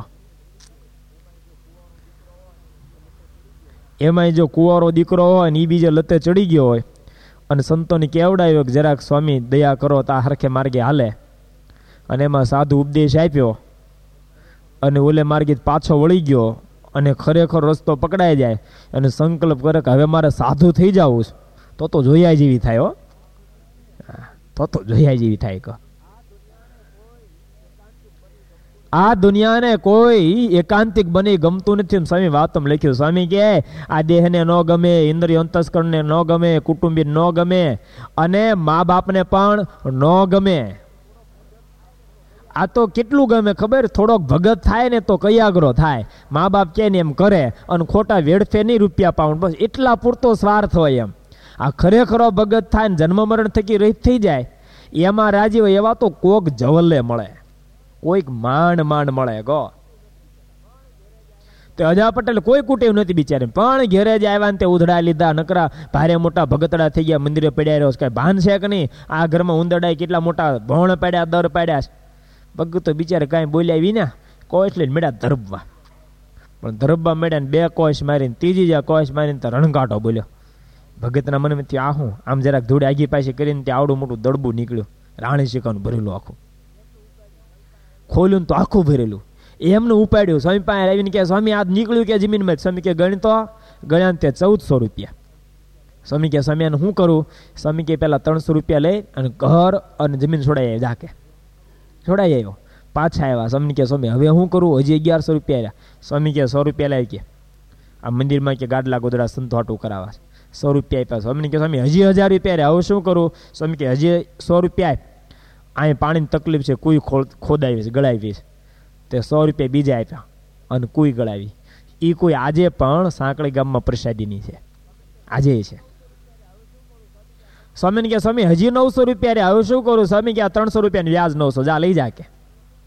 એમાં જો કુંવારો દીકરો હોય ને એ બીજે લતે ચડી ગયો હોય અને સંતોની કેવડાવ્યો કે જરાક સ્વામી દયા કરો તો આ હરખે માર્ગે હાલે, અને એમાં સાધુ ઉપદેશ આપ્યો અને ઓલે માર્ગે પાછો વળી ગયો અને ખરેખર રસ્તો પકડાઈ જાય અને સંકલ્પ કરે કે હવે મારે સાધુ થઈ જવું તો તો જોયા જેવી થાય. હો તો તો જોયા જેવી થાય. કહો આ દુનિયાને કોઈ એકાંતિક બની ગમતું નથી. સ્વામી વાતમ લખ્યું, સ્વામી કે આ દેહને ન ગમે, ઇન્દ્રિય અંતસ્કરણને ન ગમે, કુટુંબી ન ગમે અને મા બાપને પણ ન ગમે. આ તો કેટલું ગમે ખબર, થોડોક ભગત થાય ને તો કયાગ્રો થાય, મા બાપ કે ને એમ કરે અને ખોટા વેડફે નહીં રૂપિયા પાઉન્ડ, બસ એટલા પૂરતો સ્વાર્થ હોય એમ. આ ખરેખરો ભગત થાય ને જન્મ મરણ થકી રહિત થઈ જાય એમાં રાજી હોય એવા તો કોક જવલ્લે મળે, કોઈક માંડ માંડ મળે. ગો તો અજા પટેલ કોઈ કુટેવ નથી બિચારી, પણ ઘેરે જ આવ્યા ને તે ઉધડા લીધા, નકરા ભારે મોટા ભગતડા થઈ ગયા, મંદિરે પડ્યા રહ્યો, કઈ ભાન છે કે નહીં? આ ઘરમાં ઉંદરડાય કેટલા મોટા ભણ પાડ્યા, દર પાડ્યા. ભગત તો બિચારે કાંઈ બોલ્યા વિના કોશ લઈને મેળ્યા ધરબવા, પણ ધરબવા મેળ્યા ને બે કોશ મારીને ત્રીજી જ્યાં કોશ મારીને તો રણકાટો બોલ્યો. ભગતના મનમાંથી આહું આમ જરાક ધૂળ આગી પાસે કરીને ત્યાં આવડું મોટું દડબું નીકળ્યું, રાણી શિકાનું ભરેલું, આખું ખોલ્યું તો આખું ભરેલું. એમને ઉપાડ્યું, સ્વામી પાસે આવીને કે સ્વામી આ નીકળ્યું કે જમીનમાં? સ્વામી કે ગણતો ગણ્યા તે ચૌદસો રૂપિયા. સ્વામી કે સ્વામી આને શું કરું? સ્વામી કે પેલા ત્રણસો રૂપિયા લઈ અને ઘર અને જમીન છોડાઈ આવી, જાકે છોડાઈ આવ્યો. પાછા આવ્યા, સ્વામી કે સ્વામી હવે શું કરું? હજી અગિયારસો રૂપિયા આવ્યા. સ્વામી કે સો રૂપિયા લાવી કે આ મંદિરમાં કે ગાડલા ગોદડા સંતો હાટું કરાવવા, સો રૂપિયા આપ્યા. સ્વામી કે સ્વામી હજી હજાર રૂપિયા રહ્યા, હવે શું કરું? સ્વામી કે હજી સો રૂપિયા આપ, અહીં પાણીની તકલીફ છે, કુઈ ખોદાવી છે, ગળાવી છે, તે સો રૂપિયા બીજા આપ્યા અને કુઈ ગળાવી. એ કોઈ આજે પણ સાંકળી ગામમાં પ્રસાદીની છે, આજે છે. સ્વામીને કે સ્વામી હજી નવસો રૂપિયા રે, હવે શું કરું? સ્વામી કે આ ત્રણસો રૂપિયા વ્યાજ નવસો, જા લઈ જા કે.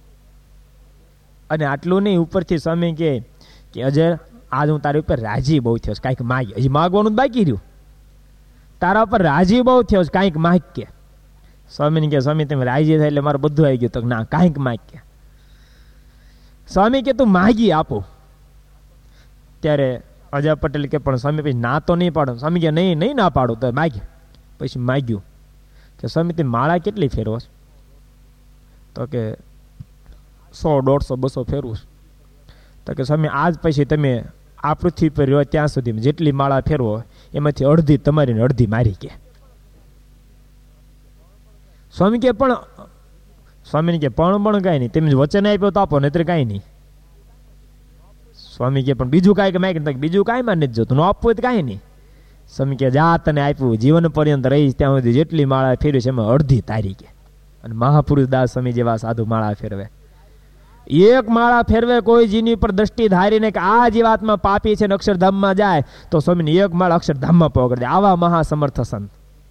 અને આટલું નહીં, ઉપરથી સ્વામી કે અજય આજ હું તારી ઉપર રાજી બહુ થયો, કાંઈક માગ, હજી માગવાનું બાકી રહ્યું, તારા ઉપર રાજી બહુ થયો, કાંઈક માગ કે. સ્વામીને કે સ્વામી તમે રાજી થાય એટલે મારે બધું આવી ગયું. તો ના, કાંઈક માગ કે. સ્વામી કે તું માગી આપો. ત્યારે અજય પટેલ કે પણ સ્વામી પછી ના તો નહીં પાડો. સ્વામી કે નહીં નહીં ના પાડું, તો માગી. પછી માગ્યું કે સ્વામી તે માળા કેટલી ફેરવો? તો કે સો દોઢસો બસો ફેરવું. તો કે સ્વામી આજ પછી તમે આ પૃથ્વી પર રહ્યો ત્યાં સુધી જેટલી માળા ફેરવો એમાંથી અડધી તમારી ને અડધી મારી કે. સ્વામી કે પણ સ્વામીને કે પણ પણ કાંઈ નહીં, તમે વચન આપ્યો તો આપો, નહીતર કાંઈ નહીં. સ્વામી કે પણ બીજું કાંઈ કે માગી, બીજું કાંઈ માં નથી જોતું, ન આપવું હોય તો કાંઈ નહીં. સ્વામી કે જા તને આપ્યું, જીવન પર્યંત રહીશ ત્યાં સુધી જેટલી માળા ફેરવી છે એમાં અડધી તારી કે. અને મહાપુરુષ દાસ સ્વામી જેવા સાધુ માળા ફેરવે, એક માળા ફેરવે કોઈ જીની પર દ્રષ્ટિ ધારીને કે આ જીવાત્મા પાપી છે ને અક્ષરધામમાં જાય, તો સ્વામીને એક માળા અક્ષરધામમાં પકડી દે. આવા મહાસમર્થ સંત.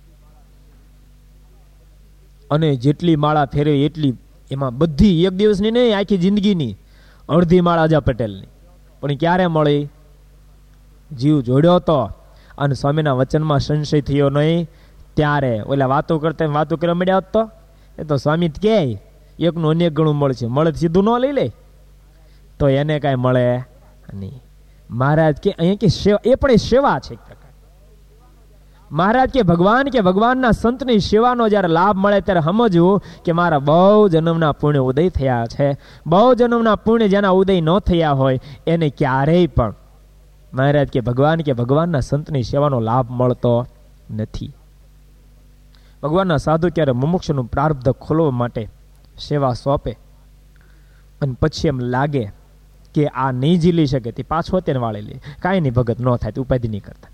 અને જેટલી માળા ફેરવે એટલી એમાં બધી એક દિવસની નહીં, આખી જિંદગીની અડધી માળા અજા પટેલની. પણ ક્યારે મળી? જીવ જોડ્યો તો અને સ્વામીના વચનમાં સંશય થયો નહીં ત્યારે ઓલા વાતો કરતા વાતો કરવા મળ્યા હોત તો એ તો સ્વામી કે એકનું અનેક ગણું મળશે, મળે સીધું ન લઈ લે તો એને કાંઈ મળે નહીં. મહારાજ કે અહીંયા કે સેવા, એ પણ એ સેવા છે. મહારાજ કે ભગવાન કે ભગવાનના સંતની સેવાનો જ્યારે લાભ મળે ત્યારે સમજવું કે મારા બહુ જન્મના પુણ્ય ઉદય થયા છે. બહુ જન્મના પુણ્ય જેના ઉદય ન થયા હોય એને ક્યારેય પણ મહારાજ કે ભગવાન કે ભગવાનના સંતની સેવાનો લાભ મળતો નથી. ભગવાનના સાધુ ક્યારે મુમુક્ષનું પ્રારબ્ધ ખોલવા માટે સેવા સોંપે અને પછી એમ લાગે કે આ નહીં ઝીલી શકે તે પાછો તેને વાળી લે, કાંઈ નહીં ભગત ન થાય, ઉપાધિ નહીં કરતા,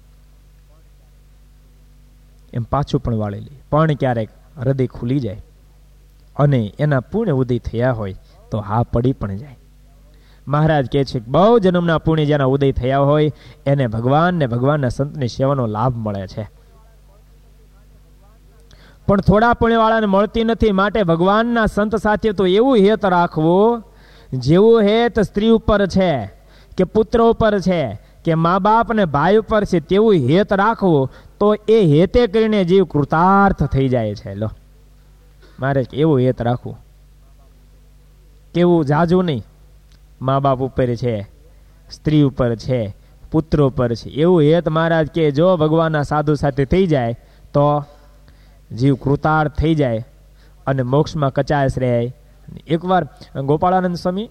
એમ પાછું પણ વાળી લે. પણ ક્યારેક હૃદય ખુલી જાય અને એના પુણ્ય ઉદય થયા હોય તો હા પડી પણ જાય. મહારાજ કહે છે બહુ જન્મના પુણ્ય જેના ઉદય થયા હોય એને ભગવાન ને ભગવાનના સંતની સેવાનો લાભ મળે છે. પણ થોડા પુણ્યવાળાને મળતી નથી. માટે ભગવાનના સંત સાથે તો એવું હેત રાખવું, જેવું હેત સ્ત્રી ઉપર છે કે પુત્ર ઉપર છે કે મા બાપ અને ભાઈ ઉપર છે, તેવું હેત રાખવું, તો એ હેતે કરીને જીવ કૃતાર્થ થઈ જાય છે. લો મારે એવું હેત રાખવું, કેવું જાજુ નહીં, મા બાપ ઉપર છે, સ્ત્રી ઉપર છે, પુત્ર ઉપર છે, એવું હેત મહારાજ કે જો ભગવાનના સાધુ સાથે થઈ જાય તો જીવ કૃતાર્થ થઈ જાય અને મોક્ષમાં કચાશ રહે. એકવાર ગોપાળાનંદ સ્વામી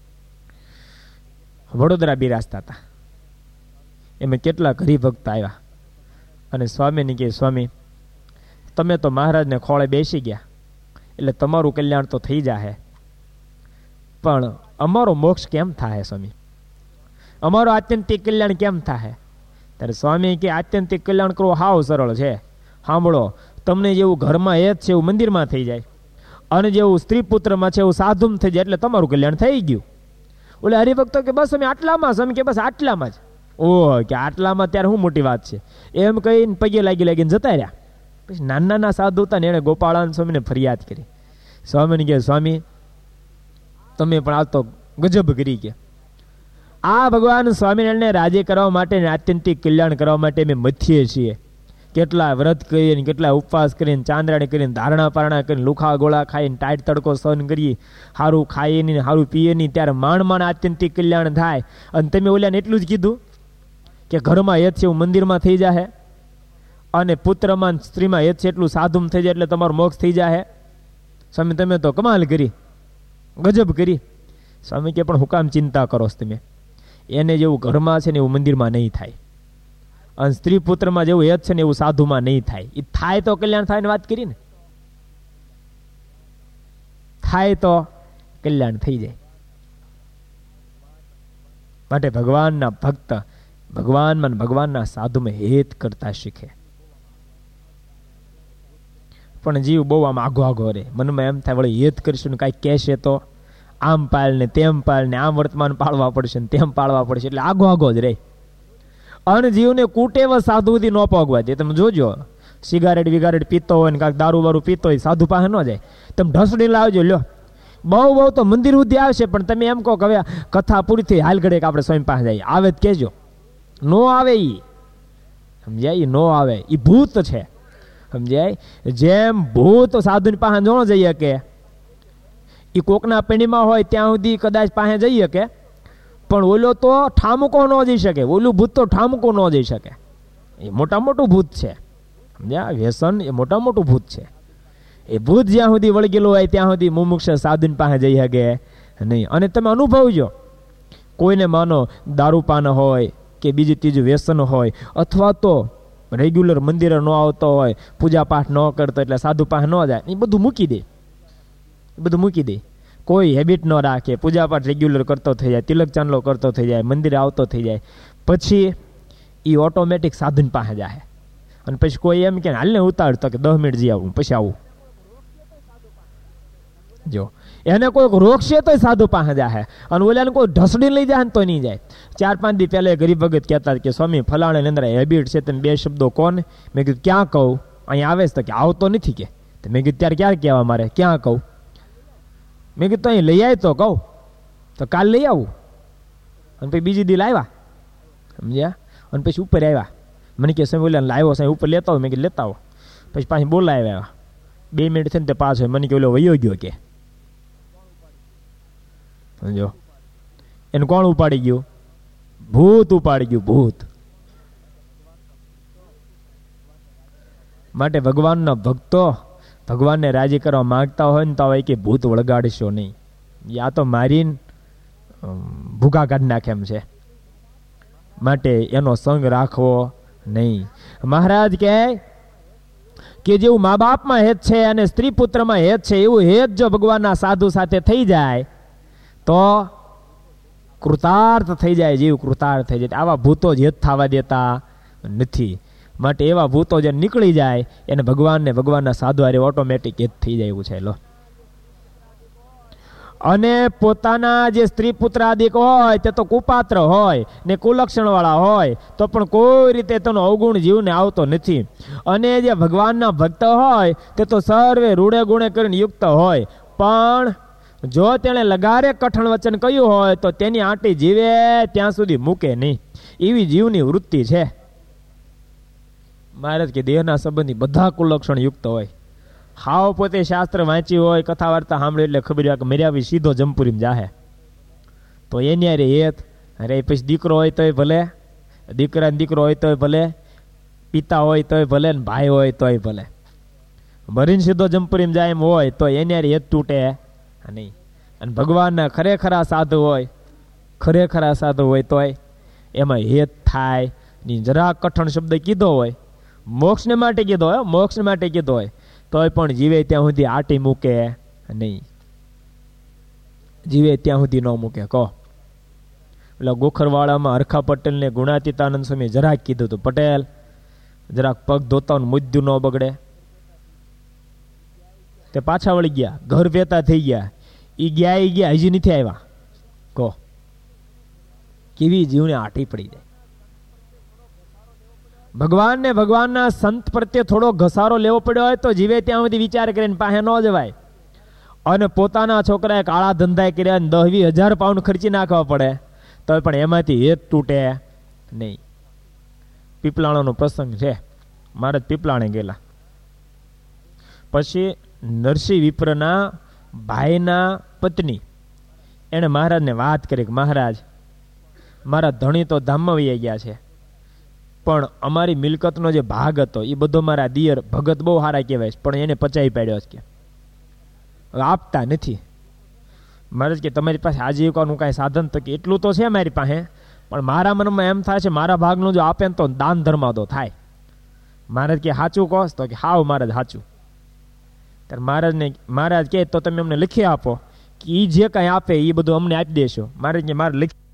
વડોદરા બિરાજતા હતા. એમાં કેટલા હરિભક્ત આવ્યા અને સ્વામીને કહે, સ્વામી તમે તો મહારાજને ખોળે બેસી ગયા એટલે તમારું કલ્યાણ તો થઈ જાય, પણ અમારો મોક્ષ કેમ થાય સ્વામી? અમારો આત્યંતિક કલ્યાણ કેમ થાય? ત્યારે સ્વામી કે આત્યંતિક કલ્યાણ કરવું હાવ સરળ છે. સાંભળો, તમને જેવું ઘરમાં હેત છે એવું મંદિરમાં થઈ જાય, અને જેવું સ્ત્રી પુત્રમાં છે એવું સાધુમ થઈ જાય, એટલે તમારું કલ્યાણ થઈ ગયું. ઓલે હરિભક્તો કે બસ અમે આટલામાં, સ્વામી કે બસ આટલામાં જ. ઓહ કે આટલામાં ત્યારે શું મોટી વાત છે, એમ કહીને પગે લાગી લાગીને જતા રહ્યા. પછી નાના નાના સાધુ હતા ને એણે ગોપાળાનંદ સ્વામીને ફરિયાદ કરી. સ્વામીને કહે, સ્વામી તમે પણ આ તો ગજબ કરી કે આ ભગવાન સ્વામિનારાયણને રાજી કરવા માટે, આત્યંતિક કલ્યાણ કરવા માટે અમે મથીએ છીએ. કેટલા વ્રત કરીને, કેટલા ઉપવાસ કરીને, ચાંદ્રાણી કરીને, ધારણા પારણા કરીને, લુખા ગોળા ખાઈને, ટાઈટ તડકો સહન કરીએ, સારું ખાઈએ નહીં, સારું પીએ નહીં, ત્યારે માંડ માંડ આત્યંતિક કલ્યાણ થાય. અને તમે ઓલાને એટલું જ કીધું કે ઘરમાં હેત છે એવું મંદિરમાં થઈ જાય, અને પુત્રમાં સ્ત્રીમાં હેત છે એટલું સાધુમ થઈ જાય એટલે તમારો મોક્ષ થઈ જાય. સ્વામી તમે તો કમાલ કરી, ગજબ કરી. સ્વામી કે પણ હું કામ ચિંતા કરો છો તમે? એને જેવું ઘરમાં છે ને એવું મંદિરમાં નહીં થાય, અને સ્ત્રી પુત્રમાં જેવું હેત છે ને એવું સાધુમાં નહીં થાય. એ થાય તો કલ્યાણ થાય ને વાત કરી ને, થાય તો કલ્યાણ થઈ જાય. માટે ભગવાનના ભક્ત ભગવાનમાં ભગવાનના સાધુમાં હેત કરતા શીખે. પણ જીવ બહુ આમ આગો આગો રે, મનમાં એમ થાય વળી હેત કરીશું ને કાંઈક કહેશે તો આમ પાળ ને તેમ પાળ ને, આમ વર્તમાન પાળવા પડશે ને તેમ પાળવા પડશે, એટલે આગો આગો જ રહે. અને જીવને કુટેવ સાધુ સુધી ન પગવા દે. તમે જોજો, સિગારેટ વિગારેટ પીતો હોય ને કાંઈક દારૂ બારૂ પીતો હોય, સાધુ પાસે ન જાય. તમે ઢસડી લાવજો, લ્યો બહુ બહુ તો મંદિર સુધી આવશે, પણ તમે એમ કહો કે હવે કથા પૂરી થઈ, હાલ ઘડે કે આપણે સ્વામી પાસે જઈએ, આવે જ કહેજો. નો આવે, ઈ સમજાય, નો આવે, ઈ ભૂત છે, સમજાય. જેમ ભૂત સાધુ પાસે ન જઈએ કે એ કોકના પેણીમાં હોય ત્યાં સુધી કદાચ પાસે જઈએ કે, પણ ઓલો તો ઠામકો ન જઈ શકે, ઓલું ભૂત તો ઠામકો ન જઈ શકે. એ મોટા મોટું ભૂત છે, સમજ્યા. વ્યસન એ મોટા મોટું ભૂત છે. એ ભૂત જ્યાં સુધી વળગેલું હોય ત્યાં સુધી મુમુક્ષ સાધુની પાસે જઈ શકે નહીં. અને તમે અનુભવજો, કોઈને માનો દારૂપાન હોય કે બીજું ત્રીજું વ્યસન હોય, અથવા તો રેગ્યુલર મંદિરે ન આવતો હોય, પૂજા પાઠ ન કરતો એટલે સાધુ પાસે ન જાય, એ બધું મૂકી દે, એ બધું મૂકી દે. કોઈ હેબિટ ન રાખે, પૂજા પાઠ રેગ્યુલર કરતો થઈ જાય, તિલક ચાંદલો કરતો થઈ જાય, મંદિરે આવતો થઈ જાય, પછી એ ઓટોમેટિક સાધુની પાસે જાય. અને પછી કોઈ એમ કે હાલને ઉતારતો કે દસ મિનિટ જઈ આવું પછી આવું, જો એને કોઈ રોકશે તો સાધુ પાસે જાય, અને ઓલાને કોઈ ઢસડી લઈ જાય ને તો નહીં જાય. ચાર પાંચ દી પહેલા ગરીબ ભગત કહેતા કે સ્વામી ફલાણે અંદર હેબિટ છે, તમે બે શબ્દો કોણ? મેં કીધું ક્યાં કહું? અહીંયા આવે છે તો કે આવતો નથી કે. મેં કીધું ત્યારે ક્યારે કહેવા મારે, ક્યાં કહું? મેં કીધું અહીં લઈ આવી તો કહું, તો કાલ લઈ આવું. અને પછી બીજી દી લાવ્યા, સમજ્યા. અને પછી ઉપર આવ્યા, મને કે સ્વામી ઓલા લાવ્યો સાહેબ ઉપર લેતા હોય. મેં કીધું લેતા આવો. પછી પાછી બોલાવ્યા, બે મિનિટ થઈને તે પાછો મને કે ઓલો વયો ગયો કે. સમજો, એને કોણ ઉપાડી ગયું? ભૂત ઉપાડી ગયું, ભૂત. માટે ભગવાનના ભક્તો ભગવાનને રાજી કરવા માંગતા હોય ને તો હોય કે ભૂત વળગાડશો નહીં, યા તો મારીને ભૂગા કાઢી નાખે એમ છે. માટે એનો સંગ રાખવો નહીં. મહારાજ કહે કે જેવું મા બાપમાં હેત છે અને સ્ત્રી પુત્રમાં હેત છે, એવું હેત જો ભગવાનના સાધુ સાથે થઈ જાય તો કૃતાર્થ થઈ જાય, જીવ કૃતાર્થ થઈ જાય. આવા ભૂતો જ હેત થવા દેતા નથી. માટે એવા ભૂતો જે નીકળી જાય એને ભગવાનને ભગવાનના સાધુ હારે ઓટોમેટિક હેત થઈ જાય એવું છે. લો અને પોતાના જે સ્ત્રી પુત્રાદિક હોય તે તો કુપાત્ર હોય ને કુલક્ષણ વાળા હોય તો પણ કોઈ રીતે તેનો અવગુણ જીવને આવતો નથી. અને જે ભગવાનના ભક્ત હોય તે તો સર્વે રૂડે ગુણે કરીને યુક્ત હોય, પણ જો તેણે લગારે કઠણ વચન કહ્યું હોય તો તેની આંટી જીવે ત્યાં સુધી મૂકે નહીં. એવી જીવની વૃત્તિ છે. મહારાજ કે દેહના સંબંધી બધા કુલક્ષણ યુક્ત હોય. હાવ પોતે શાસ્ત્ર વાંચી હોય, કથા વાર્તા સાંભળી એટલે ખબર હોય કે મર્યા પછી સીધો જમપુરીમાં જાહે તો એની અરે હેત અરે પછી દીકરો હોય તોય ભલે, દીકરા દીકરો હોય તોય ભલે, પિતા હોય તોય ભલે ને ભાઈ હોય તોય ભલે, ભરીને સીધો જમપુરીમાં જાય એમ હોય તો એની અરે હેત તૂટે નહીં. અને ભગવાનના ખરેખરા સાધુ હોય, ખરેખરા સાધુ હોય તોય એમાં હેત થાય ની. જરા કઠણ શબ્દ કીધો હોય, મોક્ષને માટે કીધો હોય, મોક્ષ માટે કીધો હોય તોય પણ જીવે ત્યાં સુધી આટી મૂકે નહીં. જીવે ત્યાં સુધી ન મૂકે. કહો એટલે ગોખરવાળામાં હરખા પટેલને ગુણાતીતાનંદ સ્વામી જરાક કીધું હતું, પટેલ જરાક પગ ધોતા મુદ્દુ ન બગડે. તે પાછા વળી ગયા, ઘર વેતા થઈ ગયા. એ ગયા એ ગયા હજી નથી આવ્યા. કહો કેવી જીવને આટી પડી જાય. ભગવાન ને ભગવાનના સંત પ્રત્યે થોડો ઘસારો લેવો પડ્યો હોય તો જીવે ત્યાં સુધી વિચાર કરીને પાસે ન જવાય. અને પોતાના છોકરાએ કાળા ધંધા કર્યા દસ વીસ હજાર પાઉન્ડ ખર્ચી નાખવા પડે તો પણ એમાંથી હેત તૂટે નહીં. પીપલાણાનો પ્રસંગ છે. મહારાજ પીપલાણે ગયેલા, પછી નરસિંહ વિપ્રના ભાઈના પત્ની એને મહારાજને વાત કરી કે મહારાજ મારા ધણી તો ધામમાં વહી ગયા છે, પણ અમારી મિલકતનો જે ભાગ હતો એ બધો મારા દિયર ભગત બહુ સારા કહેવાય પણ એને પચાવી પાડ્યો છે, કે આપતા નથી. મહારાજ કે તમારી પાસે આજીવિકાનું કાંઈ સાધન તો કે એટલું તો છે મારી પાસે, પણ મારા મનમાં એમ થાય છે મારા ભાગનું જો આપે ને તો દાન ધર્માદો થાય. મહારાજ કે સાચું કહો તો કે હાવ મહારાજ સાચું. ત્યારે મહારાજને મહારાજ કહે તો તમે અમને લખી આપો કે એ જે કાંઈ આપે એ બધું અમને આપી દેશો. મહારાજ કે મારે લખી